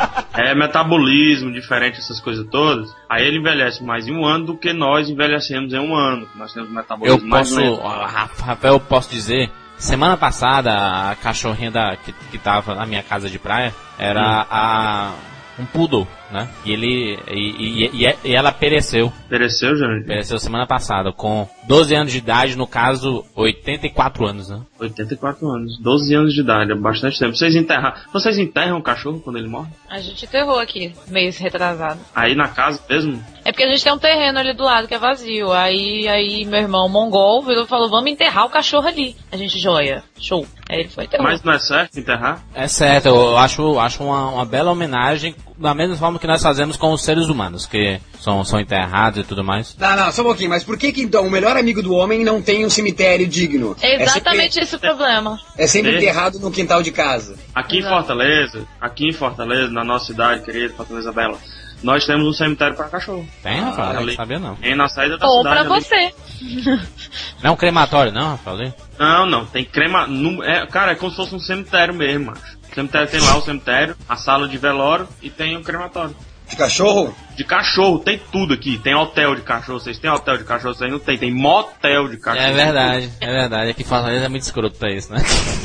é metabolismo diferente, essas coisas todas. Aí ele envelhece mais em um ano do que nós envelhecemos em um ano. Nós temos Eu metabolismo mais posso, lento. ó, Rafael, eu posso dizer, semana passada a cachorrinha da, que, que tava na minha casa de praia era a um poodle, né? E ele e, e, e, e ela pereceu, Pereceu, Jurandir? pereceu semana passada com doze anos de idade, no caso oitenta e quatro anos, né? oitenta e quatro anos, doze anos de idade, é bastante tempo. Vocês enterram, vocês enterram o cachorro quando ele morre? A gente enterrou aqui, mês retrasado. Aí na casa mesmo? É porque a gente tem um terreno ali do lado que é vazio. Aí, aí meu irmão mongol virou e falou, vamos enterrar o cachorro ali. A gente, joia, show. Aí ele foi e enterrou. Mas não é certo enterrar? É certo, eu acho, acho uma, uma bela homenagem, da mesma forma que nós fazemos com os seres humanos, que são, são enterrados e tudo mais. Não, não, só um pouquinho. Mas por que que então o melhor amigo do homem não tem um cemitério digno? É exatamente É sempre, esse o problema. é sempre É. enterrado no quintal de casa. Aqui em Exato. Fortaleza, aqui em Fortaleza, na nossa cidade querida, Fortaleza Bela, nós temos um cemitério para cachorro. Tem, Rafael? Não ali. sabia não. Tem na saída da Ou cidade. pra ali. você. Não é um crematório, não, Rafael? Ali? Não, não, tem crema. nu- é, cara, é como se fosse um cemitério mesmo, macho. O cemitério tem lá o cemitério, a sala de velório e tem um crematório. De cachorro? De cachorro, tem tudo aqui. Tem hotel de cachorro. Vocês têm hotel de cachorro? Vocês não tem. Tem motel de cachorro. É verdade, é verdade. Aqui em Fortaleza é muito escroto pra isso, né?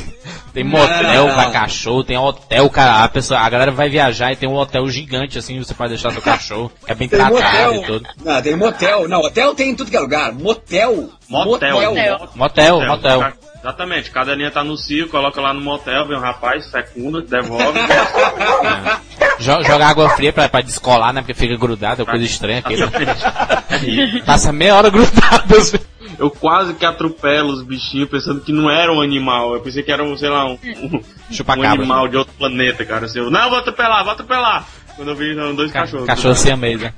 Tem motel pra cachorro, tem hotel, cara. A, pessoa, a galera vai viajar e tem um hotel gigante assim, você pode deixar seu cachorro, que é bem Tem tratado e motel. tudo. Não, tem motel. Não, hotel tem em tudo que é lugar. Motel. Motel. Motel. Motel, motel. Ca- Exatamente. Cadelinha tá no cio, coloca lá no motel, vem um rapaz, fecunda, devolve. Jo- Joga água fria pra, pra descolar, né? Porque fica grudado, é coisa estranha aquilo. Passa meia hora grudado. assim. Eu quase que atropelo os bichinhos pensando que não era um animal. Eu pensei que era um, sei lá, um, um, um Chupacabra. animal de outro planeta, cara. Assim, eu, não, vou atropelar, vou atropelar. Quando eu vi, eram dois Ca- cachorros. Cachorro sem a mesa.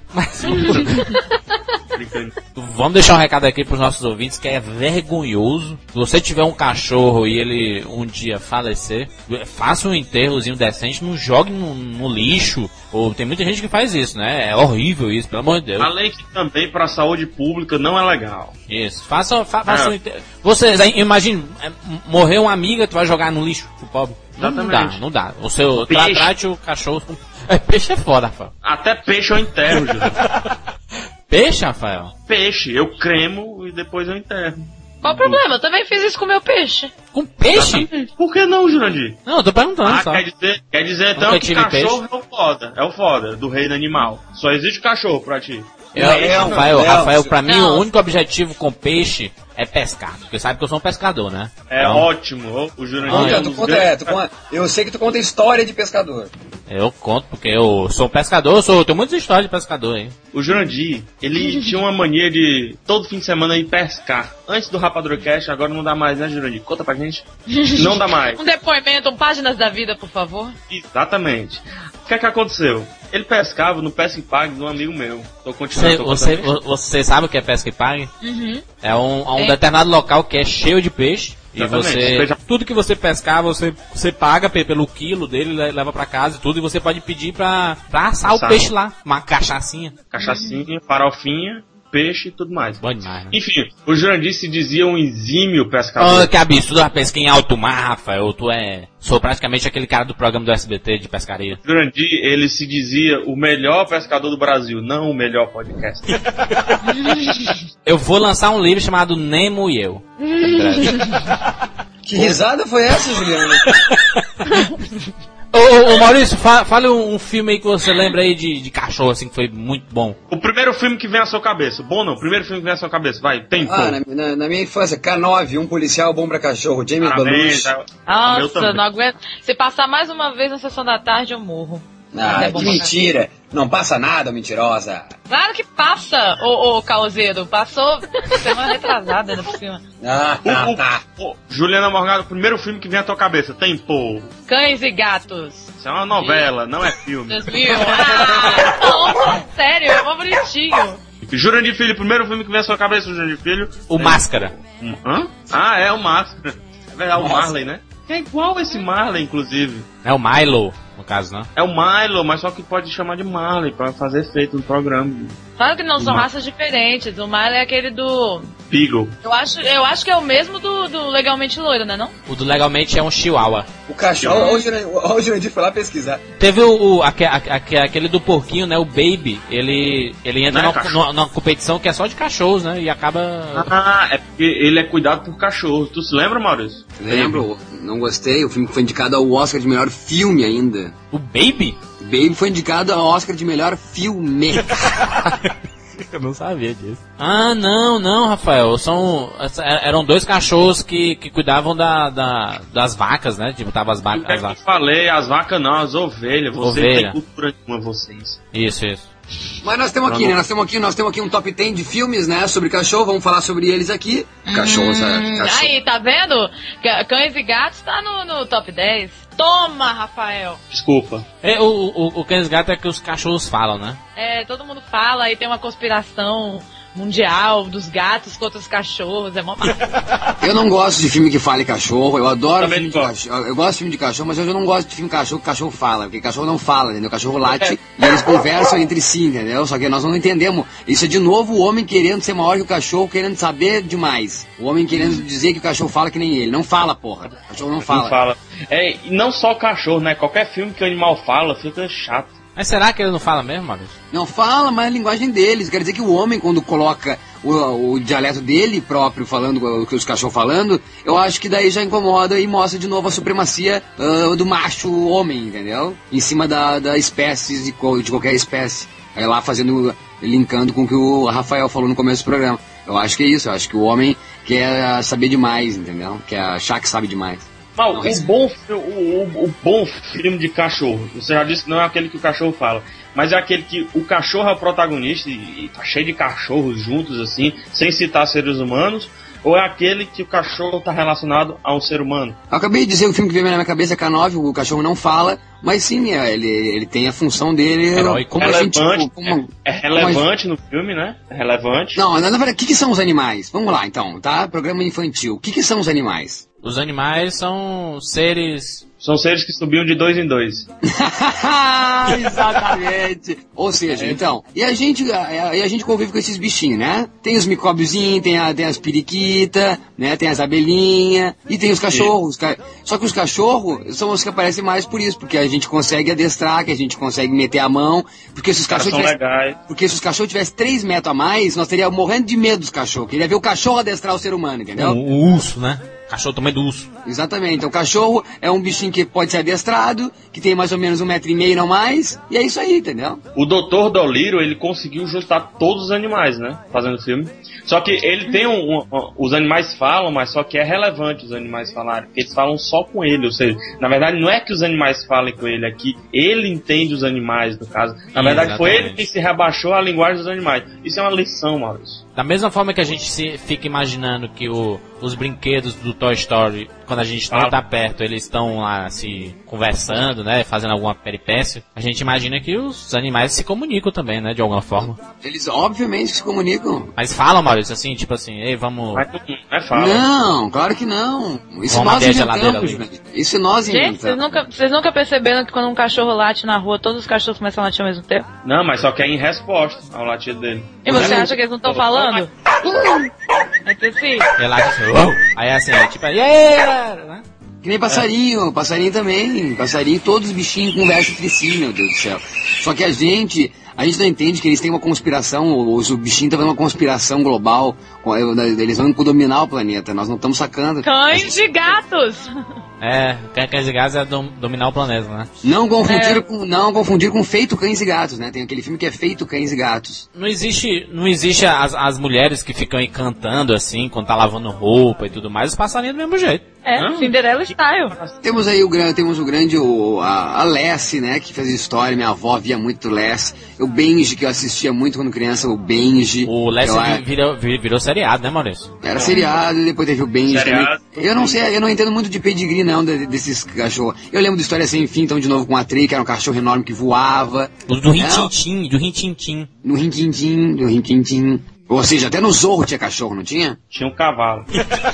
Brincando. Vamos deixar um recado aqui pros nossos ouvintes que é vergonhoso. Se você tiver um cachorro e ele um dia falecer, faça um enterrozinho decente, não jogue no, no lixo. Ou tem muita gente que faz isso, né? É horrível isso, pelo amor de Deus. Além que também pra saúde pública não é legal. Isso, faça, fa, faça É. um enterro. Vocês, aí, imagine, é, morreu uma amiga, tu vai jogar no lixo, o pobre. Não dá, Exatamente. não dá. O seu, tra, Peixe. trate o cachorro com... É, peixe é foda, Rafael. Até peixe eu enterro, Júlio. Peixe, Rafael? Peixe, eu cremo e depois eu enterro. Qual o problema? Eu também fiz isso com o meu peixe. Com peixe? Por que não, Jurandir? Não, eu tô perguntando Ah, só. quer dizer, quer dizer então Nunca que tive cachorro é o foda. É o foda do reino animal. Só existe cachorro pra ti. Eu, Não, Rafael, não, Rafael, não. pra mim Não. o único objetivo com peixe é pescar. Porque sabe que eu sou um pescador, né? É Então, ótimo. O Jurandir Ah, é Conta, um tu dos conta, grandes- é, tu conta, eu sei que tu conta história de pescador. Eu conto, porque eu sou um pescador, eu, sou, eu tenho muitas histórias de pescador, hein? O Jurandir, ele tinha uma mania de todo fim de semana ir pescar. Antes do Rapadura Cast, agora não dá mais, né, Jurandir? Conta pra gente. Não dá mais. Um depoimento, um Páginas da Vida, por favor. Exatamente. O que é que aconteceu? Ele pescava no Pesca e Pague de um amigo meu. Tô continuando. Você, você, você sabe o que é Pesca e Pague? Uhum. É um, é um é. determinado local que é cheio de peixe. Exatamente. E você, tudo que você pescar, você, você paga pelo quilo dele, leva pra casa e tudo, e você pode pedir pra, pra assar Assar. o peixe lá, uma cachaçinha. Cachaçinha, farofinha, peixe e tudo mais. Bom demais, né? Enfim, o Jurandir se dizia um exímio pescador. Oh, que absurdo, a pesca em alto mar, Rafael. Tu é... Sou praticamente aquele cara do programa do S B T de pescaria. O Jurandir, ele se dizia o melhor pescador do Brasil, não o melhor podcast. Eu vou lançar um livro chamado Nemo e Eu. Que risada foi essa, Juliana? Ô, ô, ô Maurício, fa fale um, um filme aí que você lembra aí de, de cachorro, assim, que foi muito bom. O primeiro filme que vem à sua cabeça. Bom não, o primeiro filme que vem à sua cabeça. Vai, tem Ah, na, na, na minha infância, K nove, um policial bom pra cachorro, James Belushi. Nossa, não aguento. Se passar mais uma vez na sessão da tarde, eu morro. Ah, é que mentira. Não passa nada, mentirosa. Claro que passa, ô, ô Causedo. Passou semana retrasada ainda por cima. Ah, tá, o, tá. O, o, Juliana Morgado, o primeiro filme que vem à tua cabeça. Tem, pô. Cães e Gatos. Isso é uma novela, não é filme. dois mil. Ah, não, sério, é mó bonitinho. Jurandir Filho, primeiro filme que vem à sua cabeça, Jurandir Filho. O é. Máscara. Um, hã? Ah, é o Máscara. É verdade, o Marley, né? É igual esse Marley, inclusive. É o Milo, no caso, não? É o Milo, mas só que pode chamar de Marley pra fazer efeito no programa. Claro que não, são Mar... raças diferentes. O Marley é aquele do... Beagle. Eu acho, eu acho que é o mesmo do, do Legalmente Loiro, né não? O do Legalmente é um Chihuahua. O cachorro, olha o Jurandir foi lá pesquisar. Teve o, o aque, aque, aquele do porquinho, né, o Baby, ele, ele entra numa, numa, numa competição que é só de cachorros, né, e acaba... Ah, é porque ele é cuidado por cachorros. Tu se lembra, Maurício? Lembro, não gostei, o filme foi indicado ao Oscar de melhor filme ainda. O Baby? Baby foi indicado ao Oscar de melhor filme. Eu não sabia disso. Ah, não, não, Rafael. São, eram dois cachorros que, que cuidavam da, da, das vacas, né? Tipo, tava as, va as vacas. Eu falei, as vacas não, as ovelhas. Você Ovelha. tem cultura nenhuma, vocês. Isso, isso. Mas nós temos aqui, né? Nós temos aqui, nós temos aqui um top dez de filmes, né? Sobre cachorro, vamos falar sobre eles aqui. Cachorros, hum, é, cachorro. Aí, tá vendo? Cães e Gatos tá no, no top dez. Toma, Rafael. Desculpa. É, o, o, o Cães e Gatos é que os cachorros falam, né? É, todo mundo fala e tem uma conspiração mundial dos gatos contra os cachorros, é mó massa. Eu não gosto de filme que fale cachorro, eu adoro Também filme de cachorro. Eu gosto de filme de cachorro, mas eu não gosto de filme de cachorro que cachorro fala, porque cachorro não fala, entendeu? O cachorro late e eles conversam entre si, entendeu? Só que nós não entendemos. Isso é de novo o homem querendo ser maior que o cachorro, querendo saber demais. O homem querendo dizer que o cachorro fala que nem ele. Não fala, porra. O cachorro não fala. Não fala. É, e não só o cachorro, né? Qualquer filme que o animal fala fica chato. Mas será que ele não fala mesmo, Maurício? Não fala, mas é a linguagem deles. Quer dizer que o homem, quando coloca o, o dialeto dele próprio, falando o que os cachorros falando, eu acho que daí já incomoda e mostra de novo a supremacia uh, do macho homem, entendeu? Em cima da, da espécie, de, de qualquer espécie. Aí lá fazendo, linkando com o que o Rafael falou no começo do programa. Eu acho que é isso, eu acho que o homem quer saber demais, entendeu? Quer achar que sabe demais. Mas o, bom, o, o, o bom filme de cachorro, você já disse que não é aquele que o cachorro fala, mas é aquele que o cachorro é o protagonista e, e tá cheio de cachorros juntos assim, sem citar seres humanos, ou é aquele que o cachorro tá relacionado a um ser humano? Eu acabei de dizer que o filme que veio na minha cabeça é K nove, o cachorro não fala, mas sim, é, ele, ele tem a função dele... Herói, como relevante, a gente, como, é, é relevante como a... no filme, né? É relevante. Não, na verdade, o que, que são os animais? Vamos lá, então, tá? Programa infantil. O que, que são os animais? Os animais são seres... São seres que subiam de dois em dois. Exatamente. Ou seja, então, e a gente, a, a gente convive com esses bichinhos, né? Tem os micróbiozinhos, tem, a, tem as periquitas, né? Tem as abelhinhas e tem os cachorros. Sim. Só que os cachorros são os que aparecem mais por isso, porque a gente consegue adestrar, que a gente consegue meter a mão, porque se os cachorros tivessem, porque se os cachorros tivessem três metros a mais, nós teríamos morrendo de medo dos cachorros. Queria ver o cachorro adestrar o ser humano, entendeu? Um urso, né? Cachorro também do urso. Exatamente. Então, o cachorro é um bichinho que pode ser adestrado, que tem mais ou menos um metro e meio, não mais, e é isso aí, entendeu? O doutor Dolittle, ele conseguiu juntar todos os animais, né? Fazendo o filme. Só que ele tem um, um, um... Os animais falam, mas só que é relevante os animais falarem. Porque eles falam só com ele. Ou seja, na verdade, não é que os animais falem com ele aqui. Ele entende os animais, no caso. Na verdade, Exatamente. foi ele que se rebaixou a linguagem dos animais. Isso é uma lição, Maurício. Da mesma forma que a gente se fica imaginando que o, os brinquedos do Toy Story, quando a gente não Ah. tá perto, eles estão lá se conversando, né? Fazendo alguma peripécia. A gente imagina que os animais se comunicam também, né? De alguma forma. Eles, obviamente, se comunicam. Mas falam, Maurício, assim, tipo assim, ei, vamos... Mas não é fala. Não, claro que não. Isso Vamos nós abrir a geladeira inventamos, ali. velho. Isso nós Gente, vocês inventamos. nunca, vocês nunca perceberam que quando um cachorro late na rua, todos os cachorros começam a latir ao mesmo tempo? Não, mas só que é em resposta ao latido dele. E você Não. acha que eles não estão falando? É que sim. E lá, assim, "Uou!" aí assim, é tipo, yeah! né? Que nem passarinho, passarinho também. Passarinho, todos os bichinhos conversam entre si, meu Deus do céu. Só que a gente, a gente não entende que eles têm uma conspiração, os o bichinho tá vendo uma conspiração global, com- eles vão dominar o planeta, nós não estamos sacando. Cães de gatos! É, cães e gatos é dom- dominar o planeta, né? Não confundir, É. com, não confundir com Feito Cães e Gatos, né? Tem aquele filme que é Feito Cães e Gatos. Não existe, não existe as, as mulheres que ficam aí cantando assim, quando tá lavando roupa e tudo mais, os passarinhos do mesmo jeito. É, Hã? Cinderela Style. Temos aí o grande, temos o grande, o, a, a Lassie, né? Que fez história, minha avó via muito Lassie. O Benji, que eu assistia muito quando criança, o Benji. O Leslie Eu, é, virou, virou, virou seriado, né, Maurício? Era seriado, e depois teve o Benji Seriado. também. Eu não sei, eu não entendo muito de pedigree, não, de- desses cachorros. Eu lembro de História Sem Fim, então, de novo com a Trey, que era um cachorro enorme que voava. Do, do É, Rintintim, do Rintintim. No Rintintim, no Rintintim. Ou seja, até no Zorro tinha cachorro, não tinha? Tinha um cavalo.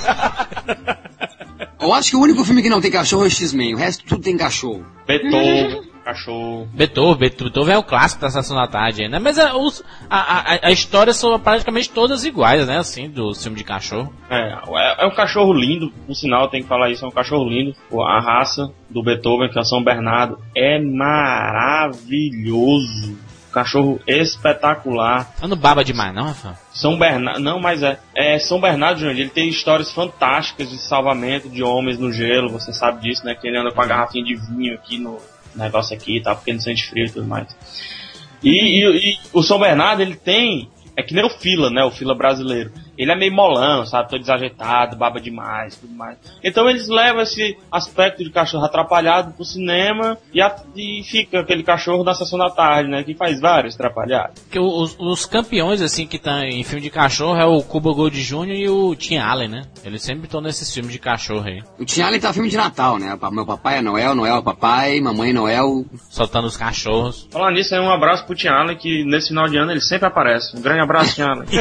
Eu acho que o único filme que não tem cachorro é o X-Men, o resto tudo tem cachorro. Beethoven, cachorro. Beethoven, Beethoven é o clássico da Sessão da Tarde, né? Mas a, os, a, a, a história são praticamente todas iguais, né? Assim, do filme de cachorro. É, é, é um cachorro lindo, por sinal, tem que falar isso, é um cachorro lindo. A raça do Beethoven, que é o São Bernardo, é maravilhoso. Cachorro espetacular. Tá no baba demais, não, Rafael? São Bernardo, não, mas é, é São Bernardo, Júnior, ele tem histórias fantásticas de salvamento de homens no gelo, você sabe disso, né? Que ele anda com a garrafinha de vinho aqui no negócio aqui e tal, porque ele sente frio e tudo mais. E, e, e o São Bernardo, ele tem, é que nem o Fila, né? O Fila brasileiro. Ele é meio molão, sabe? Todo desajeitado, baba demais, tudo mais. Então eles levam esse aspecto de cachorro atrapalhado pro cinema e, a, e fica aquele cachorro na sessão da tarde, né? Que faz vários atrapalhados. Porque os, os campeões, assim, que estão em filme de cachorro é o Cuba Gold Júnior e o Tim Allen, né? Eles sempre estão nesses filmes de cachorro aí. O Tim Allen tá filme de Natal, né? Meu papai é Noel, Noel é papai, mamãe Noel. Soltando os cachorros. Falando nisso, aí um abraço pro Tim Allen, que nesse final de ano ele sempre aparece. Um grande abraço, Tim Allen.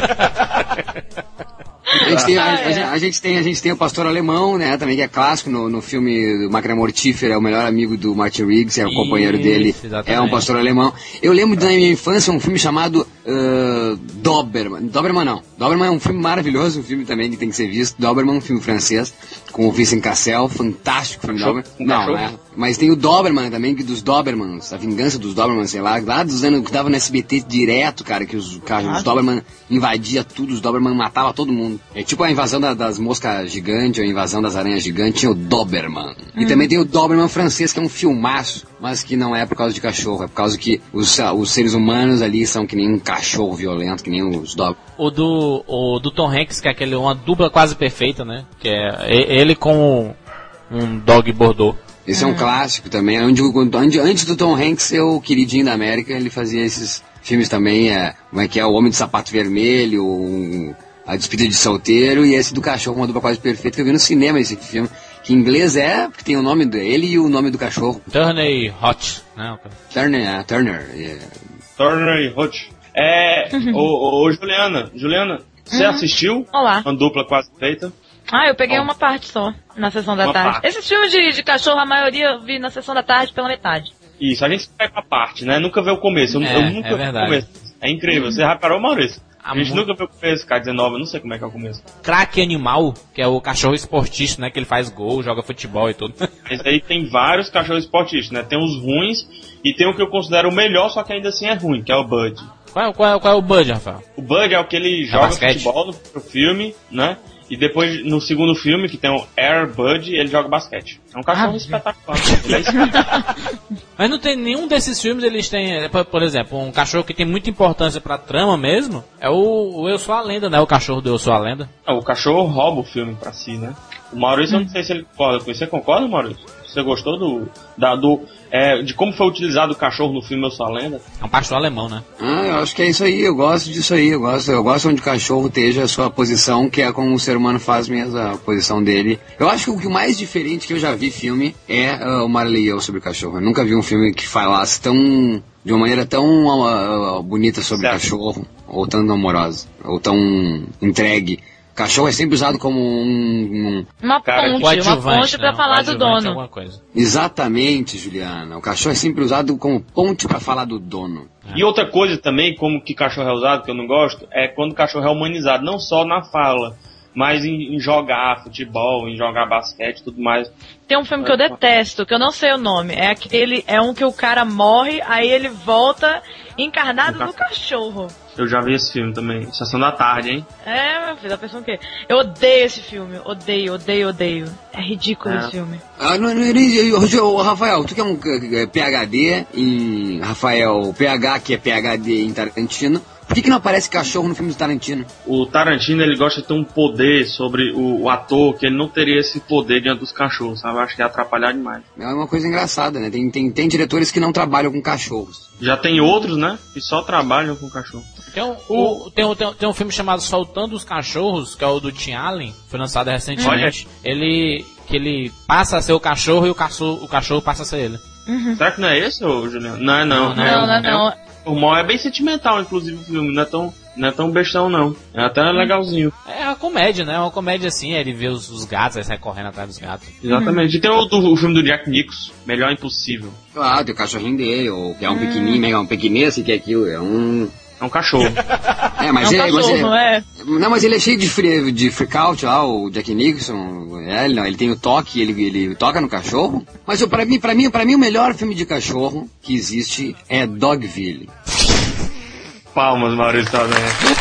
A gente, tem, a, a gente- a gente tem, a gente tem o Pastor Alemão, né? Também que é clássico no, no filme do Máquina Mortífera, é o melhor amigo do Martin Riggs, é o Isso, companheiro dele, exatamente. é um pastor alemão. Eu lembro da minha infância um filme chamado uh, Doberman. Doberman não. Doberman é um filme maravilhoso, um filme também que tem que ser visto. Doberman, um filme francês, com o Vincent Cassel, fantástico filme Cachorro- Doberman. um Não, cachorro? é. Mas tem o Doberman também, que dos Dobermans, a vingança dos Dobermans, sei lá, lá dos anos que dava no S B T direto, cara, que os, cara, os Doberman invadia tudo, os Doberman matava todo mundo. É tipo a invasão da- das moscas gigantes, ou a invasão das aranhas gigantes, tinha o Doberman. E também tem o Doberman francês, que é um filmaço, mas que não é por causa de cachorro, é por causa que os, os seres humanos ali são que nem um cachorro violento, que nem os Doberman. O do, o do Tom Hanks, que é aquele, uma dupla quase perfeita, né? Que é e- ele com um dog bordeaux. Esse é um clássico também, onde, onde antes do Tom Hanks ser o queridinho da América, ele fazia esses filmes também, é, como é que é, O Homem de Sapato Vermelho, um, A Despedida de Solteiro, e esse do Cachorro, uma dupla quase perfeita, que eu vi no cinema esse filme, que em inglês é, porque tem o nome dele e o nome do cachorro. Turney Hot, né? Turner, é, Turner. é. Turner e Hutch. É, ô, ô, Juliana, Juliana, você Uhum. assistiu? Olá. Uma dupla quase feita. Ah, eu peguei Bom. uma parte só, na sessão da Uma tarde. parte. Esses filmes de, de cachorro, a maioria eu vi na sessão da tarde pela metade. Isso, a gente vai pra parte, né? Nunca vê o começo. Eu, É, eu nunca é vi o verdade. começo. É incrível. Você reparou, Maurício? A A gente mu- nunca viu o começo, K dezenove, eu não sei como é que é o começo. Craque Animal, que é o cachorro esportista, né? Que ele faz gol, joga futebol e tudo. Mas aí tem vários cachorros esportistas, né? Tem os ruins e tem o que eu considero o melhor, só que ainda assim é ruim, que é o Bud. Qual é, qual é, qual é o Bud, Rafael? O Bud é o que ele joga basquete? futebol no, no filme, né? E depois, no segundo filme, que tem o Air Bud, ele joga basquete. É um cachorro ah, espetacular. Ele é espetacular. Mas não tem nenhum desses filmes, eles têm, por exemplo, um cachorro que tem muita importância pra trama mesmo, é o, o Eu Sou a Lenda, né? O cachorro do Eu Sou a Lenda. Ah, o cachorro rouba o filme pra si, né? O Maurício, hum. eu não sei se ele concorda com isso. Você concorda, Maurício? Você gostou do, da, do, é, de como foi utilizado o cachorro no filme Eu Sou a Lenda? É um pastor alemão, né? Ah, eu acho que é isso aí, eu gosto disso aí, eu gosto, eu gosto onde o cachorro esteja a sua posição, que é como o ser humano faz mesmo a posição dele. Eu acho que o que mais diferente que eu já vi filme é uh, o Marley e eu sobre o cachorro. Eu nunca vi um filme que falasse tão, de uma maneira tão uh, uh, bonita sobre o cachorro, ou tão amorosa, ou tão entregue. Cachorro é sempre usado como um... um uma cara, ponte, uma ponte pra não, falar do dono. Exatamente, Juliana. O cachorro é sempre usado como ponte pra falar do dono. É. E outra coisa também, como que cachorro é usado, que eu não gosto, é quando o cachorro é humanizado, não só na fala, mas em, em jogar futebol, em jogar basquete e tudo mais. Tem um filme que eu detesto, que eu não sei o nome. É aquele, é um que o cara morre, aí ele volta encarnado no cachorro. Eu já vi esse filme também. Sessão da tarde, hein? É, meu filho, tá pensando o quê? Eu odeio esse filme. Odeio, odeio, odeio. É ridículo é. esse filme. Ah, não, não, não, Rafael, tu que é um P H D em... Rafael, P H que é P H D em Tarantino. Por que, que não aparece cachorro no filme do Tarantino? O Tarantino, ele gosta de ter um poder sobre o, o ator, que ele não teria esse poder diante dos cachorros, sabe? Eu acho que ia atrapalhar demais. É uma coisa engraçada, né? Tem, tem, tem diretores que não trabalham com cachorros. Já tem outros, né? Que só trabalham com cachorro. Tem um, o, tem, um, tem, um, tem um filme chamado Soltando os Cachorros, que é o do Tim Allen, foi lançado recentemente. Hum. Ele, que ele passa a ser o cachorro e o cachorro, o cachorro passa a ser ele. Uhum. Será que não é esse, ô, Juliano? Não, é não. Não, não, é, não. não, é, o mal é bem sentimental, inclusive, o filme. Não é tão, não é tão bestão, não. É até hum. legalzinho. É uma comédia, né? É uma comédia assim, ele vê os, os gatos, aí sai correndo atrás dos gatos. Exatamente. Uhum. E tem o, do, o filme do Jack Nicholson, Melhor Impossível. Claro, tem o cachorrinho dele, ou que é um hum. pequenininho, é um pequenês, que é aquilo, é um... É um cachorro. É, mas, é um ele, cachorro, mas ele, não é? Não, mas ele é cheio de, free, de freak out lá, o Jack Nicholson. É, ele, não, ele tem o toque, ele, ele toca no cachorro. Mas eu, pra, mim, pra, mim, pra mim o melhor filme de cachorro que existe é Dogville. Palmas, Maurício, tá vendo?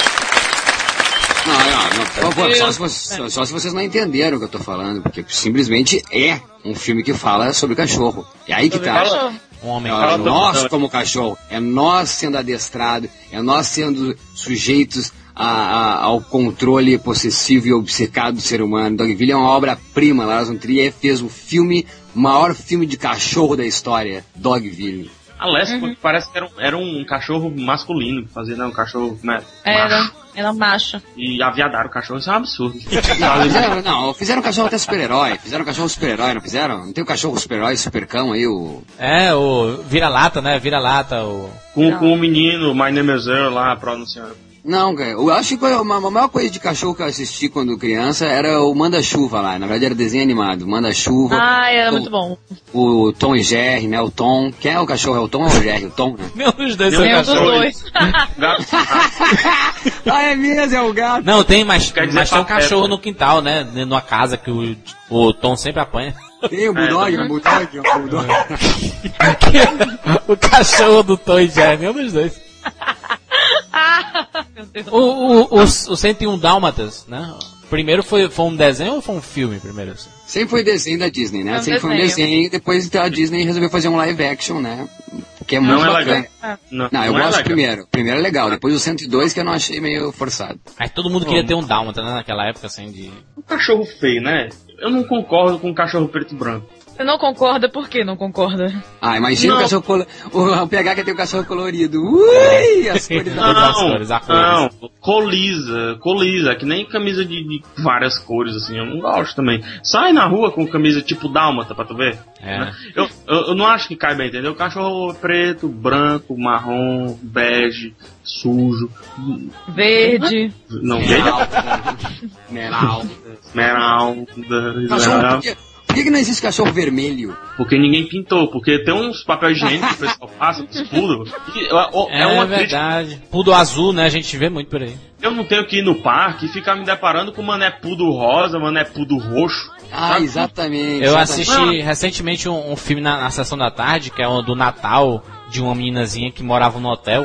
Não, não, não, por favor, só se, vocês, só se vocês não entenderam o que eu tô falando, porque simplesmente é um filme que fala sobre cachorro. É aí que tá. Um homem é nós como cachorro, é nós sendo adestrado, é nós sendo sujeitos a, a, ao controle possessivo e obcecado do ser humano. Dogville é uma obra-prima. Lars von Trier fez o filme, o maior filme de cachorro da história, Dogville. Aliás, uhum. parece que era um, era um cachorro masculino que fazia, né? Um cachorro né, era, macho. Era macho. E aviadaram o cachorro, isso é um absurdo. fizeram, não, fizeram um cachorro até super-herói. Fizeram um cachorro super-herói, não fizeram? Não tem o cachorro super-herói, super-cão aí, o... É, o vira-lata, né? Vira-lata, o... Com, com o menino, My Name is Earl lá, pronunciando. Não, cara, eu acho que a maior coisa de cachorro que eu assisti quando criança era o Manda-Chuva lá, na verdade era desenho animado, Manda-Chuva. Ah, era o, muito bom. O Tom e Jerry, né, o Tom, quem é o cachorro, é o Tom ou o Jerry? O Tom, né? Meu dos dois são cachorros. Dois. Ah, é mesmo, é o gato. Não, tem, mas, mas tem um cachorro no quintal, né, numa casa que o, o Tom sempre apanha. Tem o Bulldog, é, o Bulldog, o Bulldog. O cachorro do Tom e Jerry, meu dos dois. Meu Deus. O, o, o, o cento e um Dálmatas, né? Primeiro foi, foi um desenho ou foi um filme primeiro? Assim? Sempre foi desenho da Disney, né? É um Sempre desenho. foi um desenho e depois a Disney resolveu fazer um live action, né? Que é muito não bacana. É legal. Não, não, eu não gosto é primeiro. O primeiro é legal, depois o cento e dois que eu não achei meio forçado. Aí todo mundo queria ter um Dálmata, né? Naquela época, assim, de... Um cachorro feio, né? Eu não concordo com um cachorro preto e branco. Você não concorda? Por que não concorda? Ah, imagina não. o cachorro colorido. O P H que tem o cachorro colorido. Ui, as cores não, da... cores, a cores. Não, colisa, colisa, que nem camisa de, de várias cores, assim, eu não gosto também. Sai na rua com camisa tipo dálmata, pra tu ver. É. Né? Eu, eu, eu não acho que cai bem, entendeu? Cachorro preto, branco, marrom, bege, sujo. Verde. Não, verde. Esmeralda. Esmeralda. Por que, que não existe cachorro vermelho? Porque ninguém pintou, porque tem uns papel higiênico que o pessoal passa, os pulos. É, é uma verdade. Crítica. Pudo azul, né? A gente vê muito por aí. Eu não tenho que ir no parque e ficar me deparando com mané pudo rosa, mané pudo roxo. Ah, sabe? exatamente. Eu exatamente. assisti não. recentemente um, um filme na, na sessão da tarde, que é o do Natal, de uma meninazinha que morava no hotel.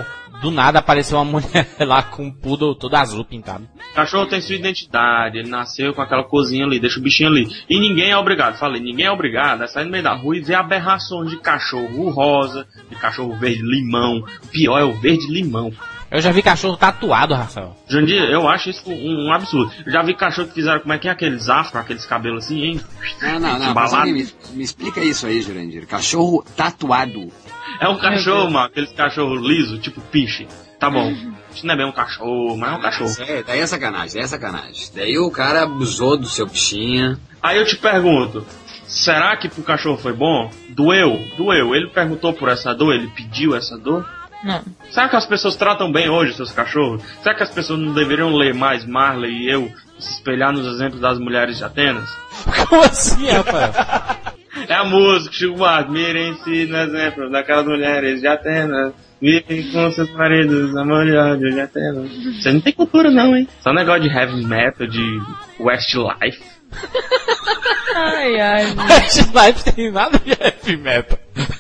do nada apareceu uma mulher lá com um poodle todo azul pintado. O cachorro tem sua identidade, ele nasceu com aquela cozinha ali, deixa o bichinho ali. E ninguém é obrigado, falei, ninguém é obrigado a sair no meio da rua e ver aberrações de cachorro rosa, de cachorro verde limão. O pior é o verde limão. Eu já vi cachorro tatuado, Rafael. Jandir, eu acho isso um, um absurdo. Eu já vi cachorro que fizeram, como é que é aqueles afro, aqueles cabelos assim, hein? Não, não, não, mas aí, me, me explica isso aí, Jurandir. Cachorro tatuado. É um cachorro, mano, aqueles cachorro liso, tipo piche. Tá bom. Isso não é bem um cachorro, mas é um cachorro. É, daí é sacanagem, daí é sacanagem. Daí o cara abusou do seu bichinho. Aí eu te pergunto, será que pro cachorro foi bom? Doeu? Doeu. Ele perguntou por essa dor? Ele pediu essa dor? Não. Será que as pessoas tratam bem hoje seus cachorros? Será que as pessoas não deveriam ler mais Marley e eu e se espelhar nos exemplos das mulheres de Atenas? Como assim, rapaz? É a música, Chico Buarque. Mirem-se no exemplo daquelas mulheres de Atenas. Vivem com seus maridos, amor e ódio de Atenas. Você não tem cultura não, hein? Só um negócio de heavy metal, de Westlife. Ai, ai. Westlife tem nada de heavy metal.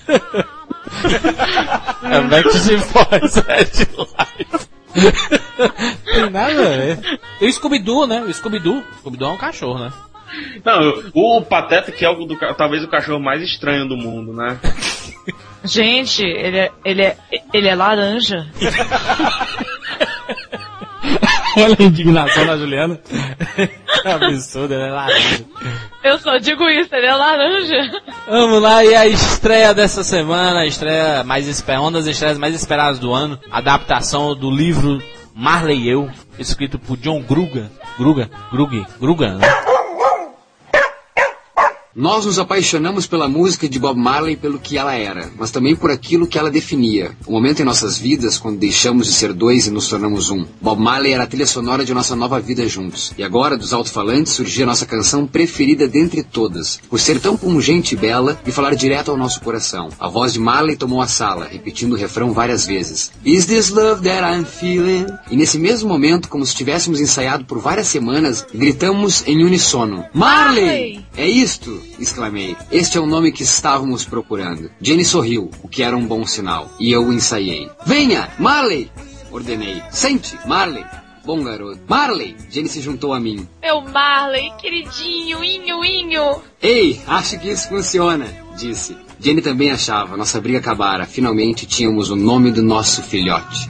É Backstreet Boys, Westlife. Tem nada a ver. E o Scooby-Doo, né? O Scooby-Doo. O Scooby-Doo é um cachorro, né? Não, o Pateta que é o do, talvez o cachorro mais estranho do mundo, né? Gente, ele é, ele é, ele é laranja. Olha a indignação da Juliana. É absurdo, ele é laranja. Eu só digo isso, ele é laranja. Vamos lá, e a estreia dessa semana, a estreia mais esperada, uma das estreias mais esperadas do ano, a adaptação do livro Marley e Eu, escrito por John Gruga. Gruga? Grugi? Gruga, né? Nós nos apaixonamos pela música de Bob Marley pelo que ela era, mas também por aquilo que ela definia. O momento em nossas vidas quando deixamos de ser dois e nos tornamos um. Bob Marley era a trilha sonora de nossa nova vida juntos. E agora, dos alto-falantes, surgia nossa canção preferida dentre todas, por ser tão pungente e bela e falar direto ao nosso coração. A voz de Marley tomou a sala, repetindo o refrão várias vezes. Is this love that I'm feeling? E nesse mesmo momento, como se tivéssemos ensaiado por várias semanas, gritamos em unissono. Marley! É isto! Exclamei. Este é o nome que estávamos procurando. Jenny sorriu, o que era um bom sinal. E eu ensaiei. Venha, Marley! Ordenei. Sente, Marley! Bom garoto. Marley! Jenny se juntou a mim. Meu Marley, queridinho, inho, inho. Ei, acho que isso funciona, disse. Jenny também achava. Nossa briga acabara. Finalmente tínhamos o nome do nosso filhote.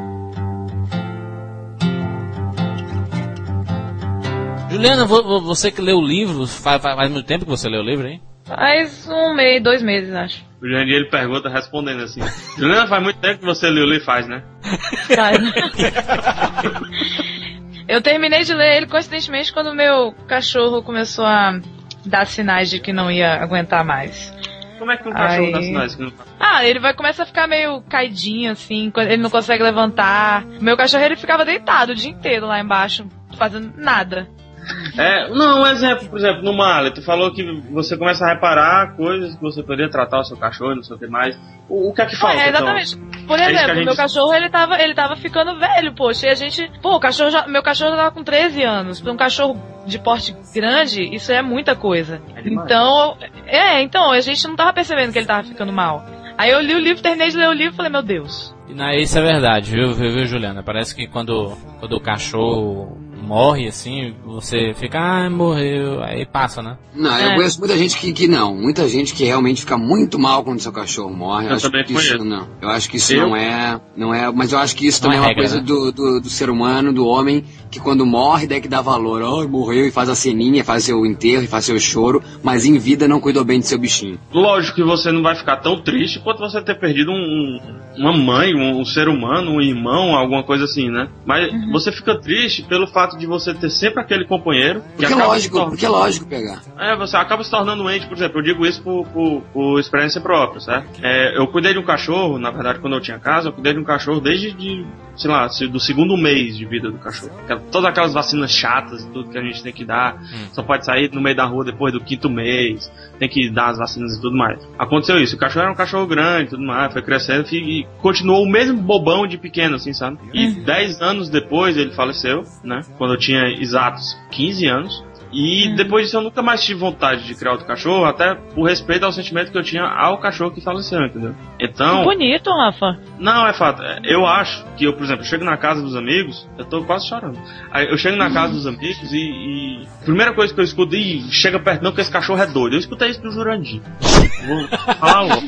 Juliana, você que leu o livro, faz, faz muito tempo que você leu o livro, hein? Faz um mês, dois meses, acho. O Jandir, ele pergunta respondendo assim. Juliana, faz muito tempo que você leu o livro, faz, né? Faz. Eu terminei de ler ele, coincidentemente, quando o meu cachorro começou a dar sinais de que não ia aguentar mais. Como é que um cachorro Aí... dá sinais que não... Ah, ele vai começar a ficar meio caidinho, assim, ele não consegue levantar. O meu cachorro, ele ficava deitado o dia inteiro lá embaixo, fazendo nada. É, não, um exemplo, por exemplo, no Marley, tu falou que você começa a reparar coisas que você poderia tratar o seu cachorro, não sei o que mais. O, o que é que falta, é, exatamente. Então? Por É exemplo, gente... meu cachorro, ele tava, ele tava ficando velho, poxa, e a gente... Pô, o cachorro já, meu cachorro já tava com treze anos. Pra um cachorro de porte grande, isso é muita coisa. É então, é, então, a gente não tava percebendo que ele tava ficando mal. Aí eu li o livro, terminei de ler o livro e falei, meu Deus. E não, isso é verdade, viu, viu, viu, Juliana? Parece que quando, quando o cachorro morre, assim, você fica, ah, morreu, aí passa, né? Não, eu É. conheço muita gente que, que não. Muita gente que realmente fica muito mal quando seu cachorro morre. Eu acho também que isso conheço. não. Eu acho que isso Eu? não é, não é. Mas eu acho que isso Não também é é uma regra, coisa né? do, do, do ser humano, do homem, que quando morre, daí que dá valor. Ai, morreu e faz a ceninha, faz seu enterro e faz seu choro, mas em vida não cuidou bem de seu bichinho. Lógico que você não vai ficar tão triste quanto você ter perdido um, uma mãe, um, um ser humano, um irmão, alguma coisa assim, né? Mas Uhum. você fica triste pelo fato de você ter sempre aquele companheiro que Porque é acaba se lógico, tornando- porque é lógico pegar. É, você acaba se tornando doente, por exemplo, eu digo isso por, por, por experiência própria, certo? É, eu cuidei de um cachorro, na verdade, quando eu tinha casa, eu cuidei de um cachorro desde, de, sei lá, se- do segundo mês de vida do cachorro. Aquela- Todas aquelas vacinas chatas e tudo que a gente tem que dar, só pode sair no meio da rua depois do quinto mês, tem que dar as vacinas e tudo mais. Aconteceu isso, o cachorro era um cachorro grande e tudo mais, foi crescendo e continuou o mesmo bobão de pequeno, assim, sabe? E dez anos depois ele faleceu, né? Quando eu tinha exatos quinze anos. E hum. depois disso eu nunca mais tive vontade de criar outro cachorro, até por respeito ao sentimento que eu tinha ao cachorro que faleceu, entendeu? Então... Que bonito, Rafa. Não, é fato. Eu acho que eu, por exemplo, eu chego na casa dos amigos, eu tô quase chorando. Aí eu chego na casa dos amigos e, e... a primeira coisa que eu escuto, e chega perto não, que esse cachorro é doido. Eu escutei isso do Jurandir. Vou falar logo.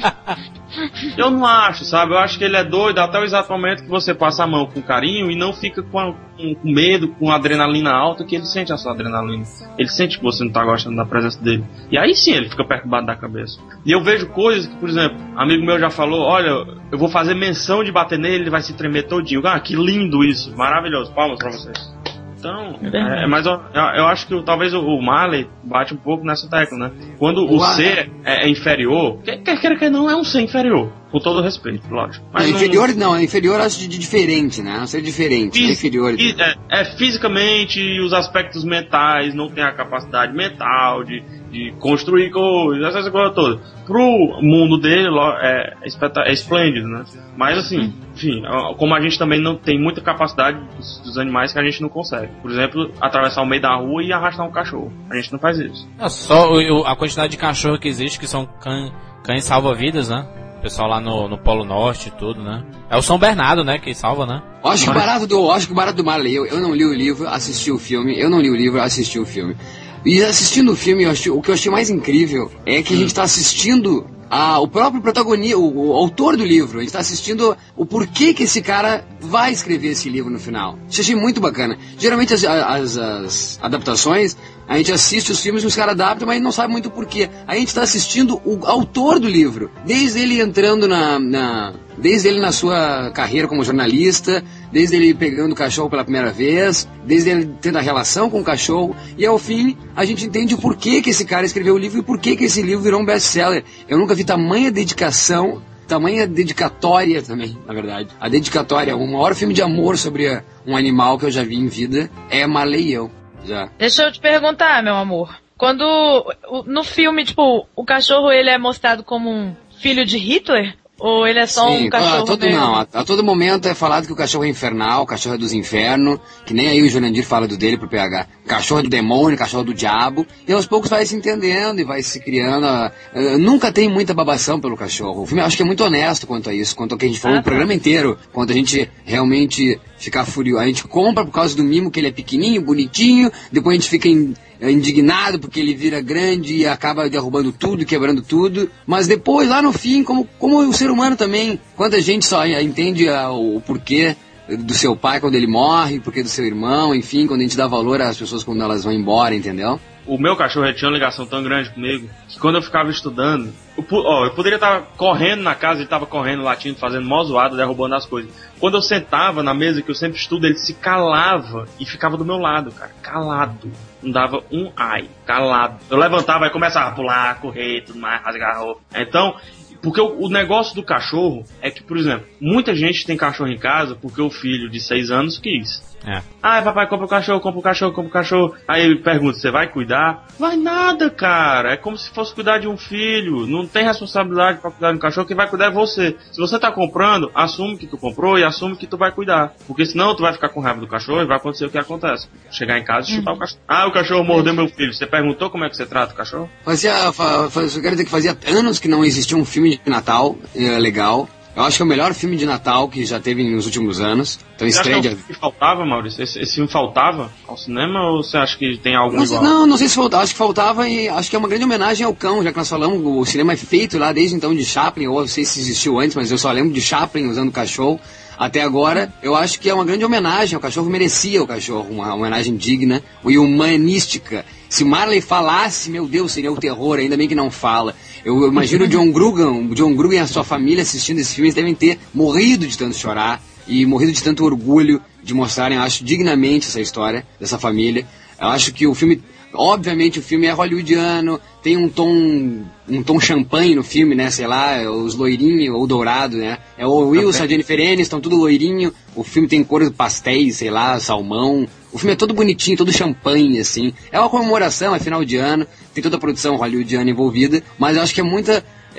Eu não acho, sabe? Eu acho que ele é doido até o exato momento que você passa a mão com carinho e não fica com, a, com, com medo, com adrenalina alta, que ele sente a sua adrenalina. Ele sente que você não tá gostando da presença dele. E aí sim ele fica perturbado da cabeça. E eu vejo coisas que, por exemplo, um amigo meu já falou, olha, eu vou fazer menção de bater nele, ele vai se tremer todinho. Ah, que lindo isso, maravilhoso. Palmas pra vocês. Então, é, mas eu, eu acho que talvez o Marley bate um pouco nessa tecla, né? Quando o Uau. ser é, é inferior, quer queira que não é um ser inferior, com todo respeito, lógico. Mas não, inferior não, é inferior acho de, de diferente, né? É um ser diferente, Fis, é inferior. É, é fisicamente e os aspectos mentais, não tem a capacidade mental de, de construir coisas, essas coisas todas. Pro mundo dele é, é, é esplêndido, né? Mas assim, enfim, como a gente também não tem muita capacidade dos, dos animais que a gente não consegue. Por exemplo, atravessar o meio da rua e arrastar um cachorro. A gente não faz isso. É só o, a quantidade de cachorro que existe, que são cães, cães salva-vidas, né? O pessoal lá no, no Polo Norte e tudo, né? É o São Bernardo, né? Que salva, né? Eu acho que o barato do, acho que o barato do Marley, eu, eu não li o livro, assisti o filme. Eu não li o livro, assisti o filme. E assistindo o filme, eu achei, o que eu achei mais incrível é que a gente está assistindo a, o próprio protagonista, o, o autor do livro. A gente está assistindo o porquê que esse cara vai escrever esse livro no final. Isso eu achei muito bacana. Geralmente as, as, as adaptações, a gente assiste os filmes que os caras adaptam, mas não sabe muito o porquê. A gente está assistindo o autor do livro, desde ele entrando na... na Desde ele na sua carreira como jornalista, desde ele pegando o cachorro pela primeira vez, desde ele tendo a relação com o cachorro, e ao fim a gente entende o porquê que esse cara escreveu o livro e porquê que esse livro virou um best-seller. Eu nunca vi tamanha dedicação, tamanha dedicatória também, na verdade. A dedicatória, o maior filme de amor sobre um animal que eu já vi em vida é Marley e eu. Já. Deixa eu te perguntar, meu amor. Quando no filme, tipo, o cachorro ele é mostrado como um filho de Hitler? Ou ele é só Sim, um cachorro? A todo, não, a, a todo momento é falado que o cachorro é infernal, o cachorro é dos infernos, que nem aí o Jurandir fala do dele pro P H. Cachorro do demônio, cachorro do diabo, e aos poucos vai se entendendo e vai se criando. A, a, nunca tem muita babação pelo cachorro. O filme eu acho que é muito honesto quanto a isso, quanto ao que a gente falou ah, no programa inteiro, quando a gente realmente ficar furioso. A gente compra por causa do mimo que ele é pequenininho, bonitinho, depois a gente fica em, indignado porque ele vira grande e acaba derrubando tudo, quebrando tudo, mas depois, lá no fim, como, como o ser humano também, quanta gente só entende a, o porquê do seu pai quando ele morre, o porquê do seu irmão, enfim, quando a gente dá valor às pessoas quando elas vão embora, entendeu? O meu cachorro tinha uma ligação tão grande comigo que quando eu ficava estudando, eu, ó, eu poderia estar correndo na casa, ele estava correndo, latindo, fazendo mó zoada, derrubando as coisas. Quando eu sentava na mesa que eu sempre estudo, ele se calava e ficava do meu lado, cara, calado. Não dava um ai, calado. Eu levantava e começava a pular, correr, tudo mais, rasgar a roupa. Então, porque o, o negócio do cachorro é que, por exemplo, muita gente tem cachorro em casa porque o filho de seis anos quis. É. Ah, papai, compra o cachorro, compra o cachorro, compra o cachorro. Aí ele pergunta, você vai cuidar? Vai nada, cara. É como se fosse cuidar de um filho. Não tem responsabilidade pra cuidar de um cachorro, quem vai cuidar é você. Se você tá comprando, assume que tu comprou e assume que tu vai cuidar. Porque senão tu vai ficar com raiva do cachorro e vai acontecer o que acontece. Chegar em casa e chutar uhum. o cachorro. Ah, o cachorro mordeu meu filho. Você perguntou como é que você trata o cachorro? Fazia, fa, fa, eu quero dizer que fazia anos que não existia um filme de Natal é, legal. Eu acho que é o melhor filme de Natal que já teve nos últimos anos. Então estreia. Você acha que faltava, Maurício? Esse, esse filme faltava ao cinema ou você acha que tem algo não, igual? Não, não sei se faltava. Acho que faltava e acho que é uma grande homenagem ao cão, já que nós falamos, o cinema é feito lá desde então de Chaplin, ou não sei se existiu antes, mas eu só lembro de Chaplin usando cachorro. Até agora, eu acho que é uma grande homenagem ao cachorro, merecia o cachorro, uma homenagem digna e humanística. Se Marley falasse, meu Deus, seria o terror, ainda bem que não fala. Eu imagino o John Grugan, o John Grugan e a sua família assistindo esse filme, eles devem ter morrido de tanto chorar e morrido de tanto orgulho de mostrarem, eu acho, dignamente essa história dessa família. Eu acho que o filme, obviamente o filme é hollywoodiano, tem um tom, um tom champanhe no filme, né, sei lá, os loirinhos ou dourado, né, é o Wilson, a Jennifer Aniston, tudo loirinho, o filme tem cores pastéis, sei lá, salmão, o filme é todo bonitinho, todo champanhe, assim, é uma comemoração, é final de ano, tem toda a produção hollywoodiana envolvida, mas eu acho que é muita...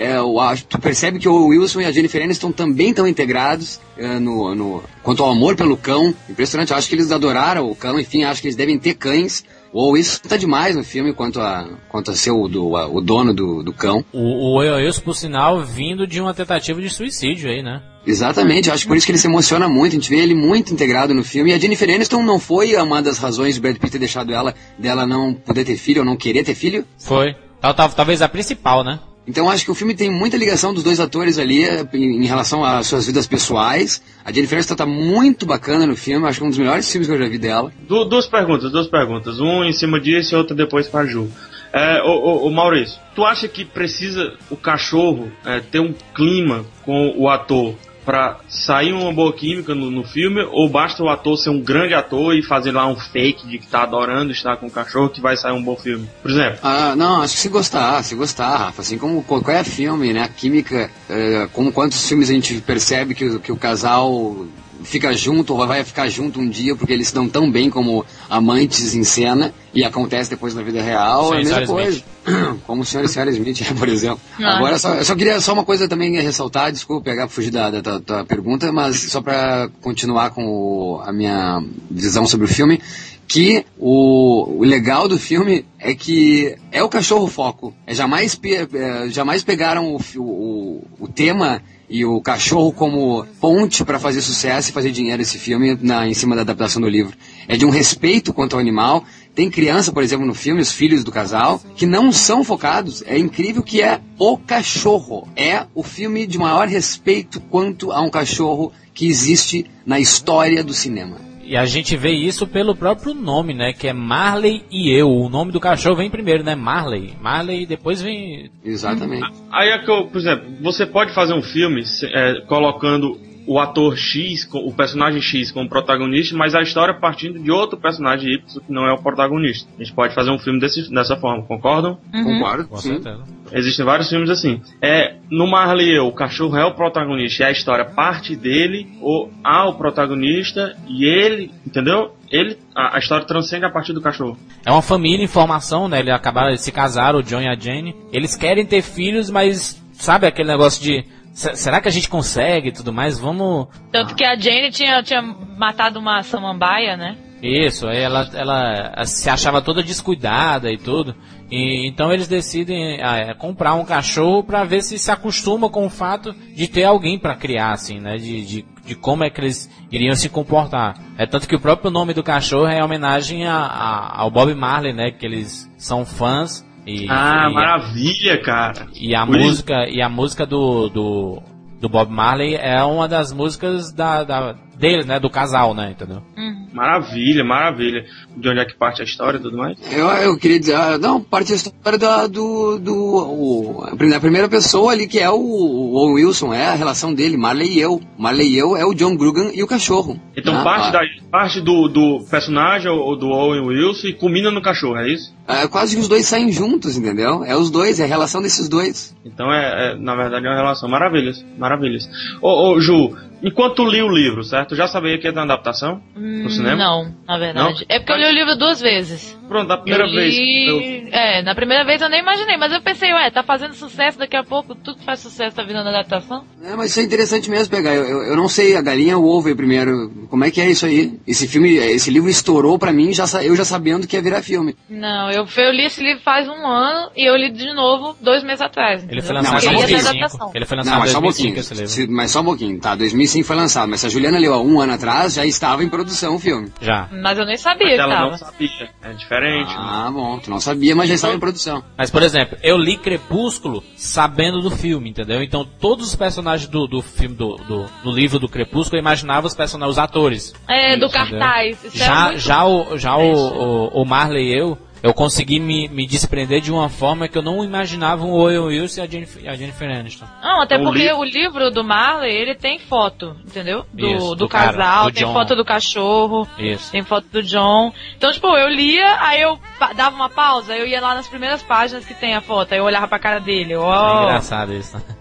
é, eu acho, tu percebe que o Wilson e a Jennifer Aniston também estão integrados é, no, no, quanto ao amor pelo cão. Impressionante, eu acho que eles adoraram o cão, enfim, acho que eles devem ter cães. O Wilson tá demais no filme quanto a, quanto a ser o, do, a, o dono do, do cão. O, o Wilson, por sinal, vindo de uma tentativa de suicídio aí, né? Exatamente, acho que por isso que ele se emociona muito, a gente vê ele muito integrado no filme. E a Jennifer Aniston não foi uma das razões de Brad Pitt ter deixado ela, dela não poder ter filho ou não querer ter filho? Foi, tal, tal, talvez a principal, né? Então acho que o filme tem muita ligação dos dois atores ali em, em relação às suas vidas pessoais. A Jennifer Aniston tá muito bacana no filme, acho que é um dos melhores filmes que eu já vi dela. Du- duas perguntas, duas perguntas, um em cima disso e outra depois pra Ju. É, ô, ô, ô Maurício, tu acha que precisa o cachorro é, ter um clima com o ator pra sair uma boa química no, no filme, ou basta o ator ser um grande ator e fazer lá um fake de que tá adorando estar com o cachorro que vai sair um bom filme, por exemplo? Ah, não, acho que se gostar, se gostar, Rafa, assim como qualquer filme, né, a química, é, como quantos filmes a gente percebe que, que o casal fica junto ou vai ficar junto um dia porque eles se dão tão bem como amantes em cena e acontece depois na vida real, Sim, é a mesma Sarah coisa. Smith. Como o senhor e a senhora Smith, por exemplo. Ah. Agora, só, eu só queria só uma coisa também ressaltar, desculpa pegar, fugir da, da, da pergunta, mas só para continuar com o, a minha visão sobre o filme, que o, o legal do filme é que é o cachorro foco. É, jamais, pe, é, jamais pegaram o, o, o tema e o cachorro como ponte para fazer sucesso e fazer dinheiro esse filme na, em cima da adaptação do livro. É de um respeito quanto ao animal. Tem criança, por exemplo, no filme, os filhos do casal, que não são focados. É incrível que é o cachorro. É o filme de maior respeito quanto a um cachorro que existe na história do cinema. E a gente vê isso pelo próprio nome, né? Que é Marley e Eu. O nome do cachorro vem primeiro, né? Marley. Marley e depois vem... Exatamente. Aí é que eu, por exemplo, você pode fazer um filme é, colocando o ator X, o personagem X como protagonista, mas a história partindo de outro personagem Y que não é o protagonista. A gente pode fazer um filme desse, dessa forma, concordam? Uhum. Concordo, Com sim. certeza. Existem vários filmes assim. É, no Marley e Eu, o cachorro é o protagonista e a história parte dele, ou há o protagonista e ele, entendeu? Ele, a, a história transcende a partir do cachorro. É uma família em formação, né? Eles acabaram de se casar, o John e a Jane. Eles querem ter filhos, mas sabe aquele negócio de... Será que a gente consegue e tudo mais? Vamos... Tanto que a Jane tinha, tinha matado uma samambaia, né? Isso, aí ela, ela se achava toda descuidada e tudo. E, então eles decidem ah, comprar um cachorro pra ver se se acostuma com o fato de ter alguém pra criar, assim, né? De, de, de como é que eles iriam se comportar. É tanto que o próprio nome do cachorro é homenagem a, a, ao Bob Marley, né? Que eles são fãs. E, ah, e, maravilha, cara. E a Por música, e a música do, do, do Bob Marley é uma das músicas da, da, dele, né? Do casal, né? Entendeu? Uhum. Maravilha, maravilha. De onde é que parte a história e tudo mais? Eu, eu queria dizer, ah, não, parte a história da, do, do o, a primeira pessoa ali que é o, o Owen Wilson, é a relação dele, Marley e Eu. Marley e Eu é o John Grugan e o cachorro. Então ah, parte, ah. da, parte do, do personagem ou do Owen Wilson e culmina no cachorro, é isso? É, quase que os dois saem juntos, entendeu? É os dois, é a relação desses dois. Então é, é na verdade é uma relação. Maravilhas, maravilhas. Ô, ô Ju, enquanto tu li o livro, certo? Já sabia que ia ter uma adaptação Hum, no cinema? Não, na verdade. Não? É porque eu li o livro duas vezes. Pronto, da primeira eu vez. li... Eu... É, na primeira vez eu nem imaginei, mas eu pensei, ué, tá fazendo sucesso daqui a pouco, tudo que faz sucesso tá virando adaptação? É, mas isso é interessante mesmo pegar. Eu, eu, eu não sei, a galinha ou o ovo aí primeiro. Como é que é isso aí? Esse filme, esse livro estourou pra mim, já, eu já sabendo que ia virar filme. Não, eu, eu li esse livro faz um ano e eu li de novo dois meses atrás. Ele foi entendeu? lançado em Não, mas dois só mil um e cinco. Ele foi Não, lançado em mas só um dois mil e pouquinho. cinco esse livro. Se- mas só um pouquinho, tá? dois mil e cinco foi lançado, mas se a Juliana leu há um ano atrás, já estava em produção o filme. Já. Mas eu nem sabia Mas que ela tava. não sabia. É diferente. Ah, bom, tu não sabia, mas já estava em produção. Mas, por exemplo, eu li Crepúsculo sabendo do filme, entendeu? Então, todos os personagens do, do filme, do, do, do livro do Crepúsculo, eu imaginava os personagens, os atores. É, do Isso, cartaz. Isso é Já, muito- já, o, já o, o, o Marley e eu, eu consegui me, me desprender de uma forma que eu não imaginava o Owen Wilson e a Jennifer, a Jennifer Aniston. Não, até O porque livro- o livro do Marley, ele tem foto, entendeu? Do, Isso, do, do cara, casal, do tem John. foto do cachorro, Isso. tem foto do John. Então, tipo, eu lia, aí eu pa- dava uma pausa, eu ia lá nas primeiras páginas que tem a foto, aí eu olhava pra cara dele, É ó. engraçado isso, né?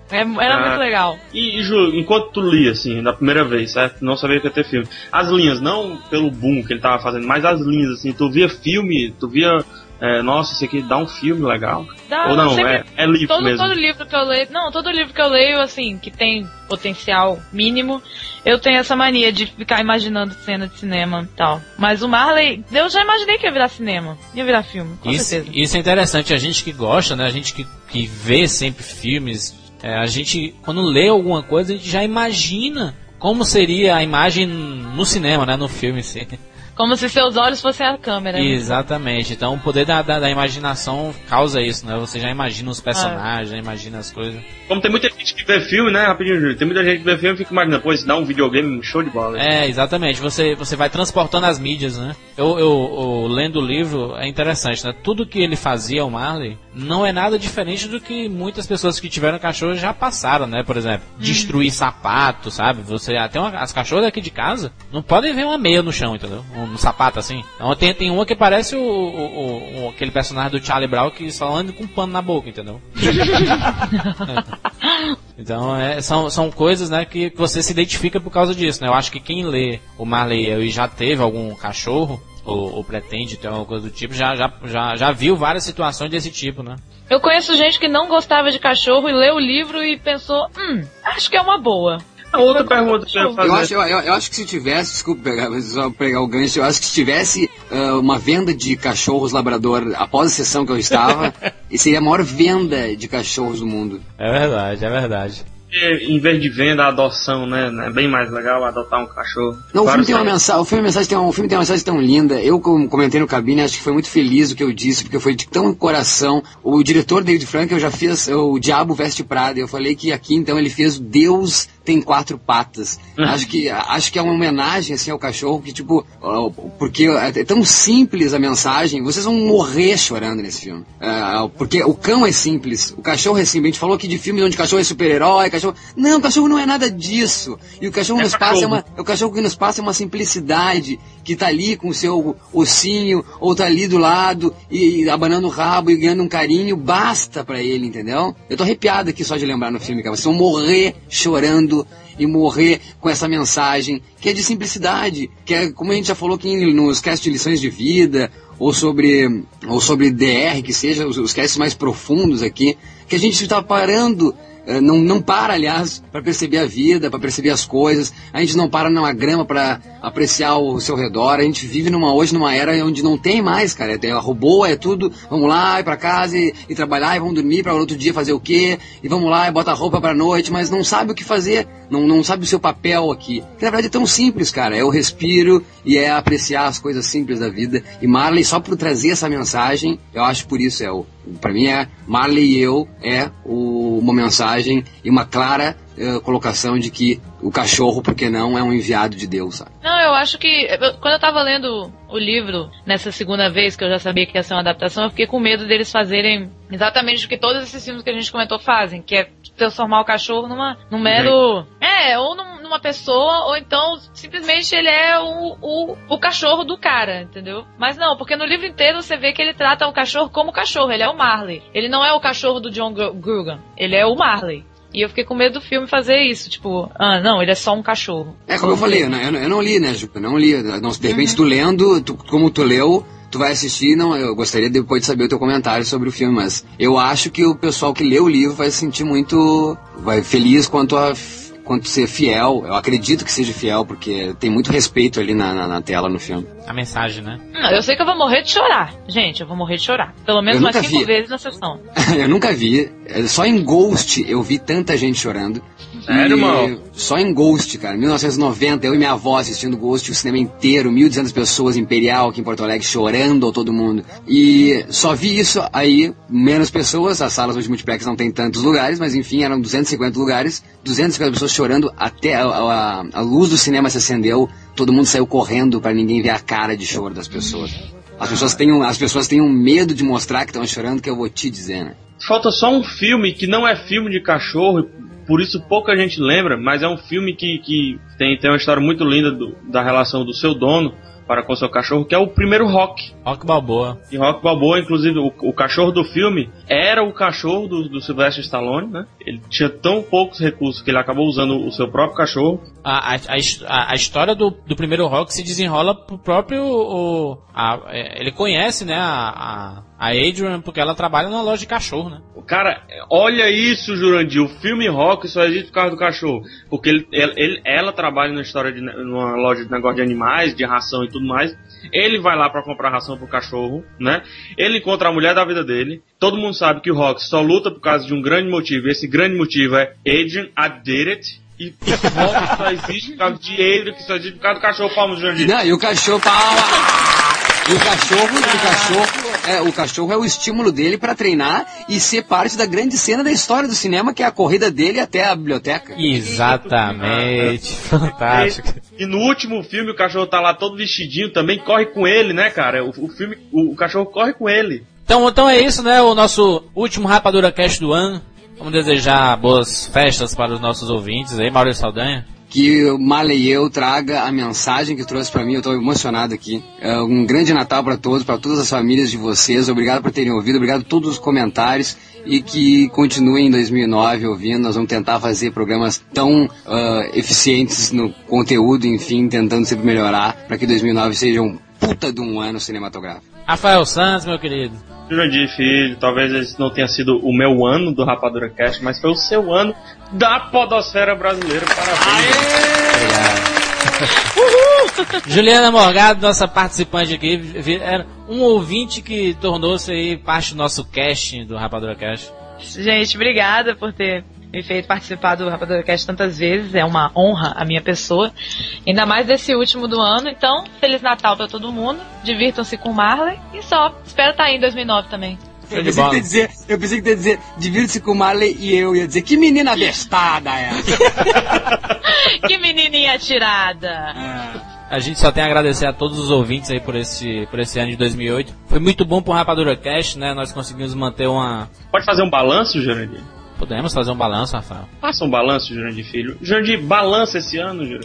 É, era Ah, muito legal. E, e Ju, enquanto tu lia, assim, da primeira vez, certo? Não sabia que ia ter filme. As linhas, não pelo boom que ele tava fazendo, mas as linhas, assim, tu via filme, tu via... É, nossa, isso aqui dá um filme legal. Dá, Ou não, sempre, é, é livro todo, mesmo. todo livro que eu leio, não, todo livro que eu leio, assim, que tem potencial mínimo, eu tenho essa mania de ficar imaginando cena de cinema e tal. Mas o Marley, eu já imaginei que ia virar cinema, ia virar filme, com Isso, certeza. isso é interessante, a gente que gosta, né? A gente que, que vê sempre filmes, é, a gente, quando lê alguma coisa, a gente já imagina como seria a imagem no cinema, né? No filme, sim. Como se seus olhos fossem a câmera. Né? Exatamente. Então o poder da, da, da imaginação causa isso, né? Você já imagina os personagens, ah. já imagina as coisas. Como tem muita gente que vê filme, né? Rapidinho, Júlio. Tem muita gente que vê filme e fica imaginando, pô, isso dá um videogame show de bola. É, exatamente. Você, você vai transportando as mídias, né? Eu, eu, eu lendo o livro, é interessante, né? Tudo que ele fazia, o Marley, não é nada diferente do que muitas pessoas que tiveram cachorro já passaram, né? Por exemplo, hum. destruir sapato, sabe? Você até uma, as cachorras daqui de casa não podem ver uma meia no chão, entendeu? Um, um sapato assim. Então tem, tem uma que parece o, o, o, aquele personagem do Charlie Brown que só anda com um pano na boca, entendeu? Então é, são, são coisas, né, que você se identifica por causa disso, né? Eu acho que quem lê o Marley e já teve algum cachorro ou, ou pretende ter alguma coisa do tipo, já, já, já, já viu várias situações desse tipo, né? Eu conheço gente que não gostava de cachorro e leu o livro e pensou, hum, acho que é uma boa. A outra pergunta que eu ia fazer. Eu acho, eu, eu acho que se tivesse, desculpa pegar, só pegar o gancho, eu acho que se tivesse uh, uma venda de cachorros labrador após a sessão que eu estava, seria a maior venda de cachorros do mundo. É verdade, é verdade. Em vez de venda, a adoção, né? É bem mais legal adotar um cachorro. Não, o filme tem uma mensagem, o filme, mensagem tem uma, o filme tem uma mensagem tão linda. Eu, como comentei no cabine, acho que foi muito feliz o que eu disse, porque foi de tão coração. O diretor David Frank, eu já fiz o Diabo Veste Prada. Eu falei que aqui, então, ele fez o Deus tem quatro patas. acho que acho que é uma homenagem assim ao cachorro que tipo, porque é tão simples a mensagem, vocês vão morrer chorando nesse filme. Uh, porque o cão é simples, o cachorro é simples. A gente falou aqui de filmes onde cachorro é super-herói, cachorro. Não, o cachorro não é nada disso. E o cachorro é nos passa é uma, o cachorro que nos passa é uma simplicidade, que tá ali com o seu ossinho, ou tá ali do lado e, e abanando o rabo e ganhando um carinho, basta pra ele, entendeu? Eu tô arrepiado aqui só de lembrar no filme, cara. Vocês vão morrer chorando e morrer com essa mensagem, que é de simplicidade, que é, como a gente já falou aqui nos casts de lições de vida, ou sobre, ou sobre D R, que seja, os, os casts mais profundos aqui, que a gente está parando, não, não para, aliás, para perceber a vida, para perceber as coisas. A gente não para numa grama para apreciar o seu redor. A gente vive numa, hoje numa era onde não tem mais, cara. É robô, é tudo, vamos lá, ir para casa e, e trabalhar, e vamos dormir para outro dia fazer o quê? E vamos lá, e bota a roupa para noite, mas não sabe o que fazer, não, não sabe o seu papel aqui. Que na verdade é tão simples, cara. É o respiro e é apreciar as coisas simples da vida. E Marley, só por trazer essa mensagem, eu acho por isso é o... Pra mim é Marley e eu é o, uma mensagem e uma clara uh, colocação de que o cachorro, por que não, é um enviado de Deus, sabe? Não, eu acho que eu, quando eu tava lendo o livro nessa segunda vez que eu já sabia que ia ser uma adaptação, eu fiquei com medo deles fazerem exatamente o que todos esses filmes que a gente comentou fazem, que é transformar o cachorro numa, num mero... É, ou num, numa pessoa, ou então simplesmente ele é o, o, o cachorro do cara, entendeu? Mas não, porque no livro inteiro você vê que ele trata o cachorro como cachorro, ele é o Marley. Ele não é o cachorro do John Gruden, ele é o Marley. E eu fiquei com medo do filme fazer isso, tipo, ah, não, ele é só um cachorro. É, como eu falei, né? eu, não, eu não li, né, Ju? Eu não li. Não, de repente, uhum. tu lendo, tu, como tu leu, tu vai assistir, não, eu gostaria depois de saber o teu comentário sobre o filme, mas eu acho que o pessoal que lê o livro vai se sentir muito vai feliz quanto a quanto ser fiel. Eu acredito que seja fiel, porque tem muito respeito ali na, na, na tela, no filme. A mensagem, né? Não, eu sei que eu vou morrer de chorar. Gente, eu vou morrer de chorar. Pelo menos umas cinco vi. vezes na sessão. Eu nunca vi. Só em Ghost eu vi tanta gente chorando. Sério, irmão? Só em Ghost, cara. mil novecentos e noventa, eu e minha avó assistindo Ghost, o cinema inteiro, mil e duzentas pessoas, Imperial, aqui em Porto Alegre, chorando, todo mundo. E só vi isso aí, menos pessoas, as salas de multiplex não tem tantos lugares, mas enfim, eram duzentos e cinquenta lugares, duzentas e cinquenta pessoas chorando, até a, a, a luz do cinema se acendeu, todo mundo saiu correndo pra ninguém ver a cara de choro das pessoas. As pessoas têm um, as pessoas têm um medo de mostrar que estão chorando, que eu vou te dizer, né? Falta só um filme que não é filme de cachorro, por isso pouca gente lembra, mas é um filme que, que tem, tem uma história muito linda do, da relação do seu dono para com seu cachorro, que é o primeiro Rock. Rock Balboa. E Rock Balboa, inclusive, o, o cachorro do filme era o cachorro do, do Sylvester Stallone, né? Ele tinha tão poucos recursos que ele acabou usando o seu próprio cachorro. A, a, a, a história do, do primeiro Rock se desenrola pro próprio... O, a, ele conhece, né, a, a, a Adrian, porque ela trabalha numa loja de cachorro, né? Cara, olha isso, Jurandir. O filme Rock só existe por causa do cachorro. Porque ele, ele, ela trabalha na história de numa loja de negócio de animais, de ração e tudo mais. Ele vai lá pra comprar ração pro cachorro, né? Ele encontra a mulher da vida dele. Todo mundo sabe que o Rock só luta por causa de um grande motivo. E esse grande motivo é Adrian, I did it. E o Rock só existe por causa de Adrian, que só existe por causa do cachorro. Palmas, Jurandir. Não, e o cachorro... Palma! E o cachorro, o cachorro, é, o cachorro é o estímulo dele pra treinar e ser parte da grande cena da história do cinema, que é a corrida dele até a biblioteca. Exatamente, fantástico. E, e no último filme o cachorro tá lá todo vestidinho também, corre com ele, né, cara? O, o filme, o, o cachorro corre com ele. Então, então é isso, né? O nosso último Rapadura Cast do ano. Vamos desejar boas festas para os nossos ouvintes aí, Maurício Saldanha. Que o Marley e eu traga a mensagem que trouxe pra mim, eu tô emocionado aqui. É um grande Natal pra todos, pra todas as famílias de vocês. Obrigado por terem ouvido, obrigado por todos os comentários e que continuem em dois mil e nove ouvindo. Nós vamos tentar fazer programas tão uh, eficientes no conteúdo, enfim, tentando sempre melhorar para que dois mil e nove seja um puta de um ano cinematográfico. Rafael Santos, meu querido. Jurandir, filho, talvez esse não tenha sido o meu ano do Rapadura Cast, mas foi o seu ano da podosfera brasileira. Parabéns. Uhul. Juliana Morgado, nossa participante aqui, era um ouvinte que tornou-se aí parte do nosso cast do Rapadura Cast. Gente, obrigada por ter me feito participar do Rapadura Cast tantas vezes, é uma honra a minha pessoa, ainda mais desse último do ano. Então, Feliz Natal pra todo mundo, divirtam-se com o Marley e só, espero estar aí em dois mil e nove também. Eu pensei, que ia dizer, eu pensei que ia dizer, divirta-se com o Marley e eu ia dizer, que menina bestada é essa? Que menininha atirada. A gente só tem a agradecer a todos os ouvintes aí por esse, por esse ano de dois mil e oito. Foi muito bom pro Rapadura Cast, né? Nós conseguimos manter uma... Pode fazer um balanço, Jurandir? Podemos fazer um balanço, Rafael. Faça um balanço, Jurandir Filho. Jurandir, balança esse ano, Jurandir.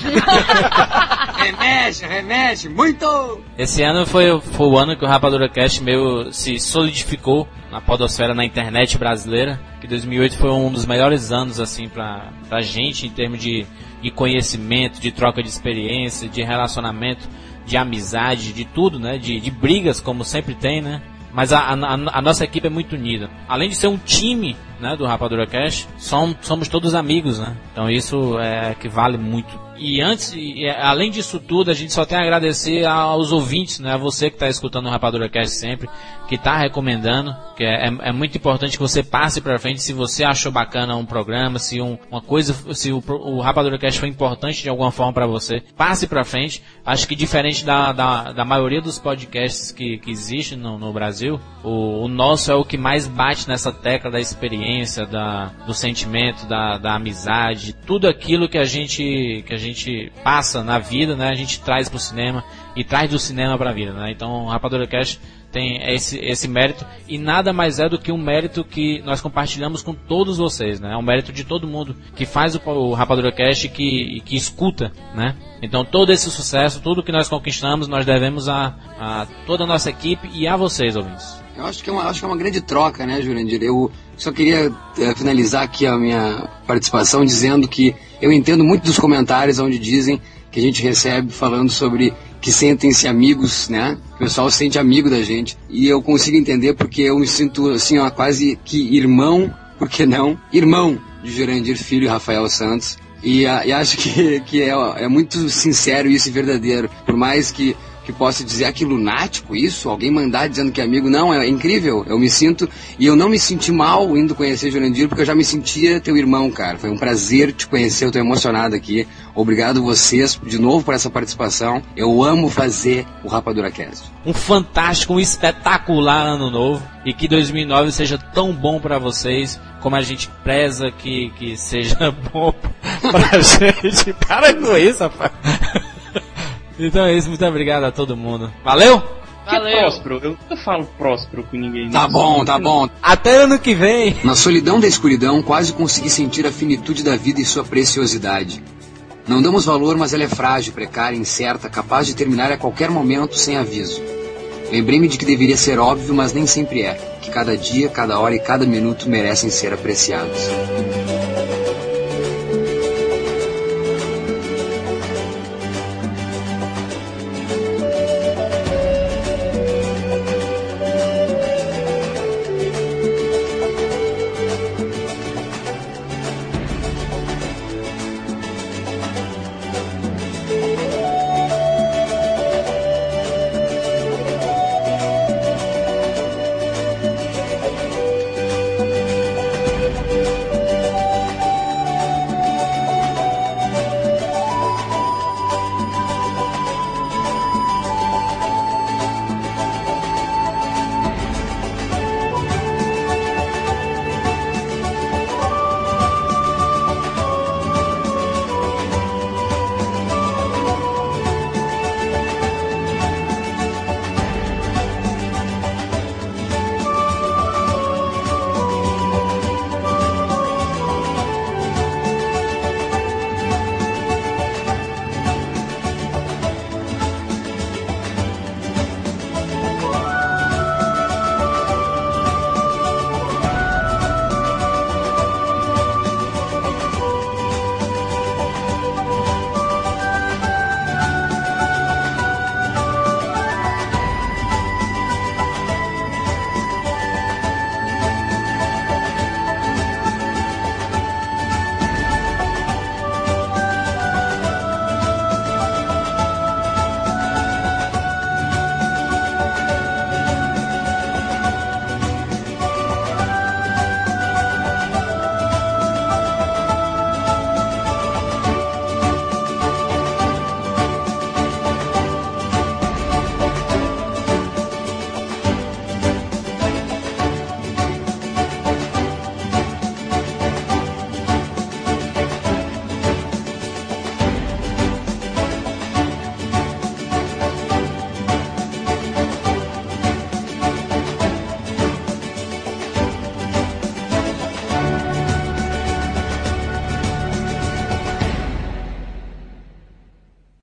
Remexe, remexe, muito! Esse ano foi, foi o ano que o Rapadura Cast meio se solidificou na podosfera, na internet brasileira. Que dois mil e oito foi um dos melhores anos, assim, pra, pra gente, em termos de, de conhecimento, de troca de experiência, de relacionamento, de amizade, de tudo, né? De, de brigas, como sempre tem, né? Mas a, a, a nossa equipe é muito unida. Além de ser um time, né, do Rapadura Cast, somos, somos todos amigos, né? Então isso é que vale muito. E antes, e, além disso tudo, a gente só tem a agradecer aos ouvintes, né? A você que está escutando o Rapadura Cast sempre, que está recomendando, que é, é, é muito importante que você passe para frente se você achou bacana um programa, se um, uma coisa, se o, o Rapadura Cast foi importante de alguma forma para você, passe para frente. Acho que diferente da, da, da maioria dos podcasts que, que existem no, no Brasil, o, o nosso é o que mais bate nessa tecla da experiência, da, do sentimento, da, da amizade, tudo aquilo que a gente, que a gente passa na vida, né? A gente traz pro cinema e traz do cinema pra vida, né? Então o Rapadura Cast tem esse, esse mérito, e nada mais é do que um mérito que nós compartilhamos com todos vocês, né? É um mérito de todo mundo que faz o, o Rapadura Cast e que, que escuta, né? Então todo esse sucesso, tudo que nós conquistamos, nós devemos a, a toda a nossa equipe e a vocês, ouvintes. Eu acho que é uma, acho que é uma grande troca, né, Jurandir? Eu só queria é, finalizar aqui a minha participação dizendo que eu entendo muito dos comentários onde dizem que a gente recebe falando sobre que sentem-se amigos, né? O pessoal se sente amigo da gente. E eu consigo entender porque eu me sinto, assim, ó, quase que irmão, por que não? Irmão de Jurandir Filho e Rafael Santos. E, e acho que, que é, é muito sincero isso e verdadeiro. Por mais que que possa dizer, ah, que lunático isso, alguém mandar dizendo que é amigo, não, é incrível, eu me sinto, e eu não me senti mal indo conhecer Jurandir, porque eu já me sentia teu irmão, cara, foi um prazer te conhecer, eu tô emocionado aqui, obrigado vocês, de novo por essa participação, eu amo fazer o Rapadura Cast. Um fantástico, um espetacular ano novo, e que dois mil e nove seja tão bom pra vocês, como a gente preza que, que seja bom pra gente. Para com isso, rapaz. Então é isso, muito obrigado a todo mundo. Valeu? Que é próspero? Eu nunca falo próspero com ninguém. Tá bom, tá bom. Até ano que vem. Na solidão da escuridão, quase consegui sentir a finitude da vida e sua preciosidade. Não damos valor, mas ela é frágil, precária, incerta, capaz de terminar a qualquer momento sem aviso. Lembrei-me de que deveria ser óbvio, mas nem sempre é. Que cada dia, cada hora e cada minuto merecem ser apreciados.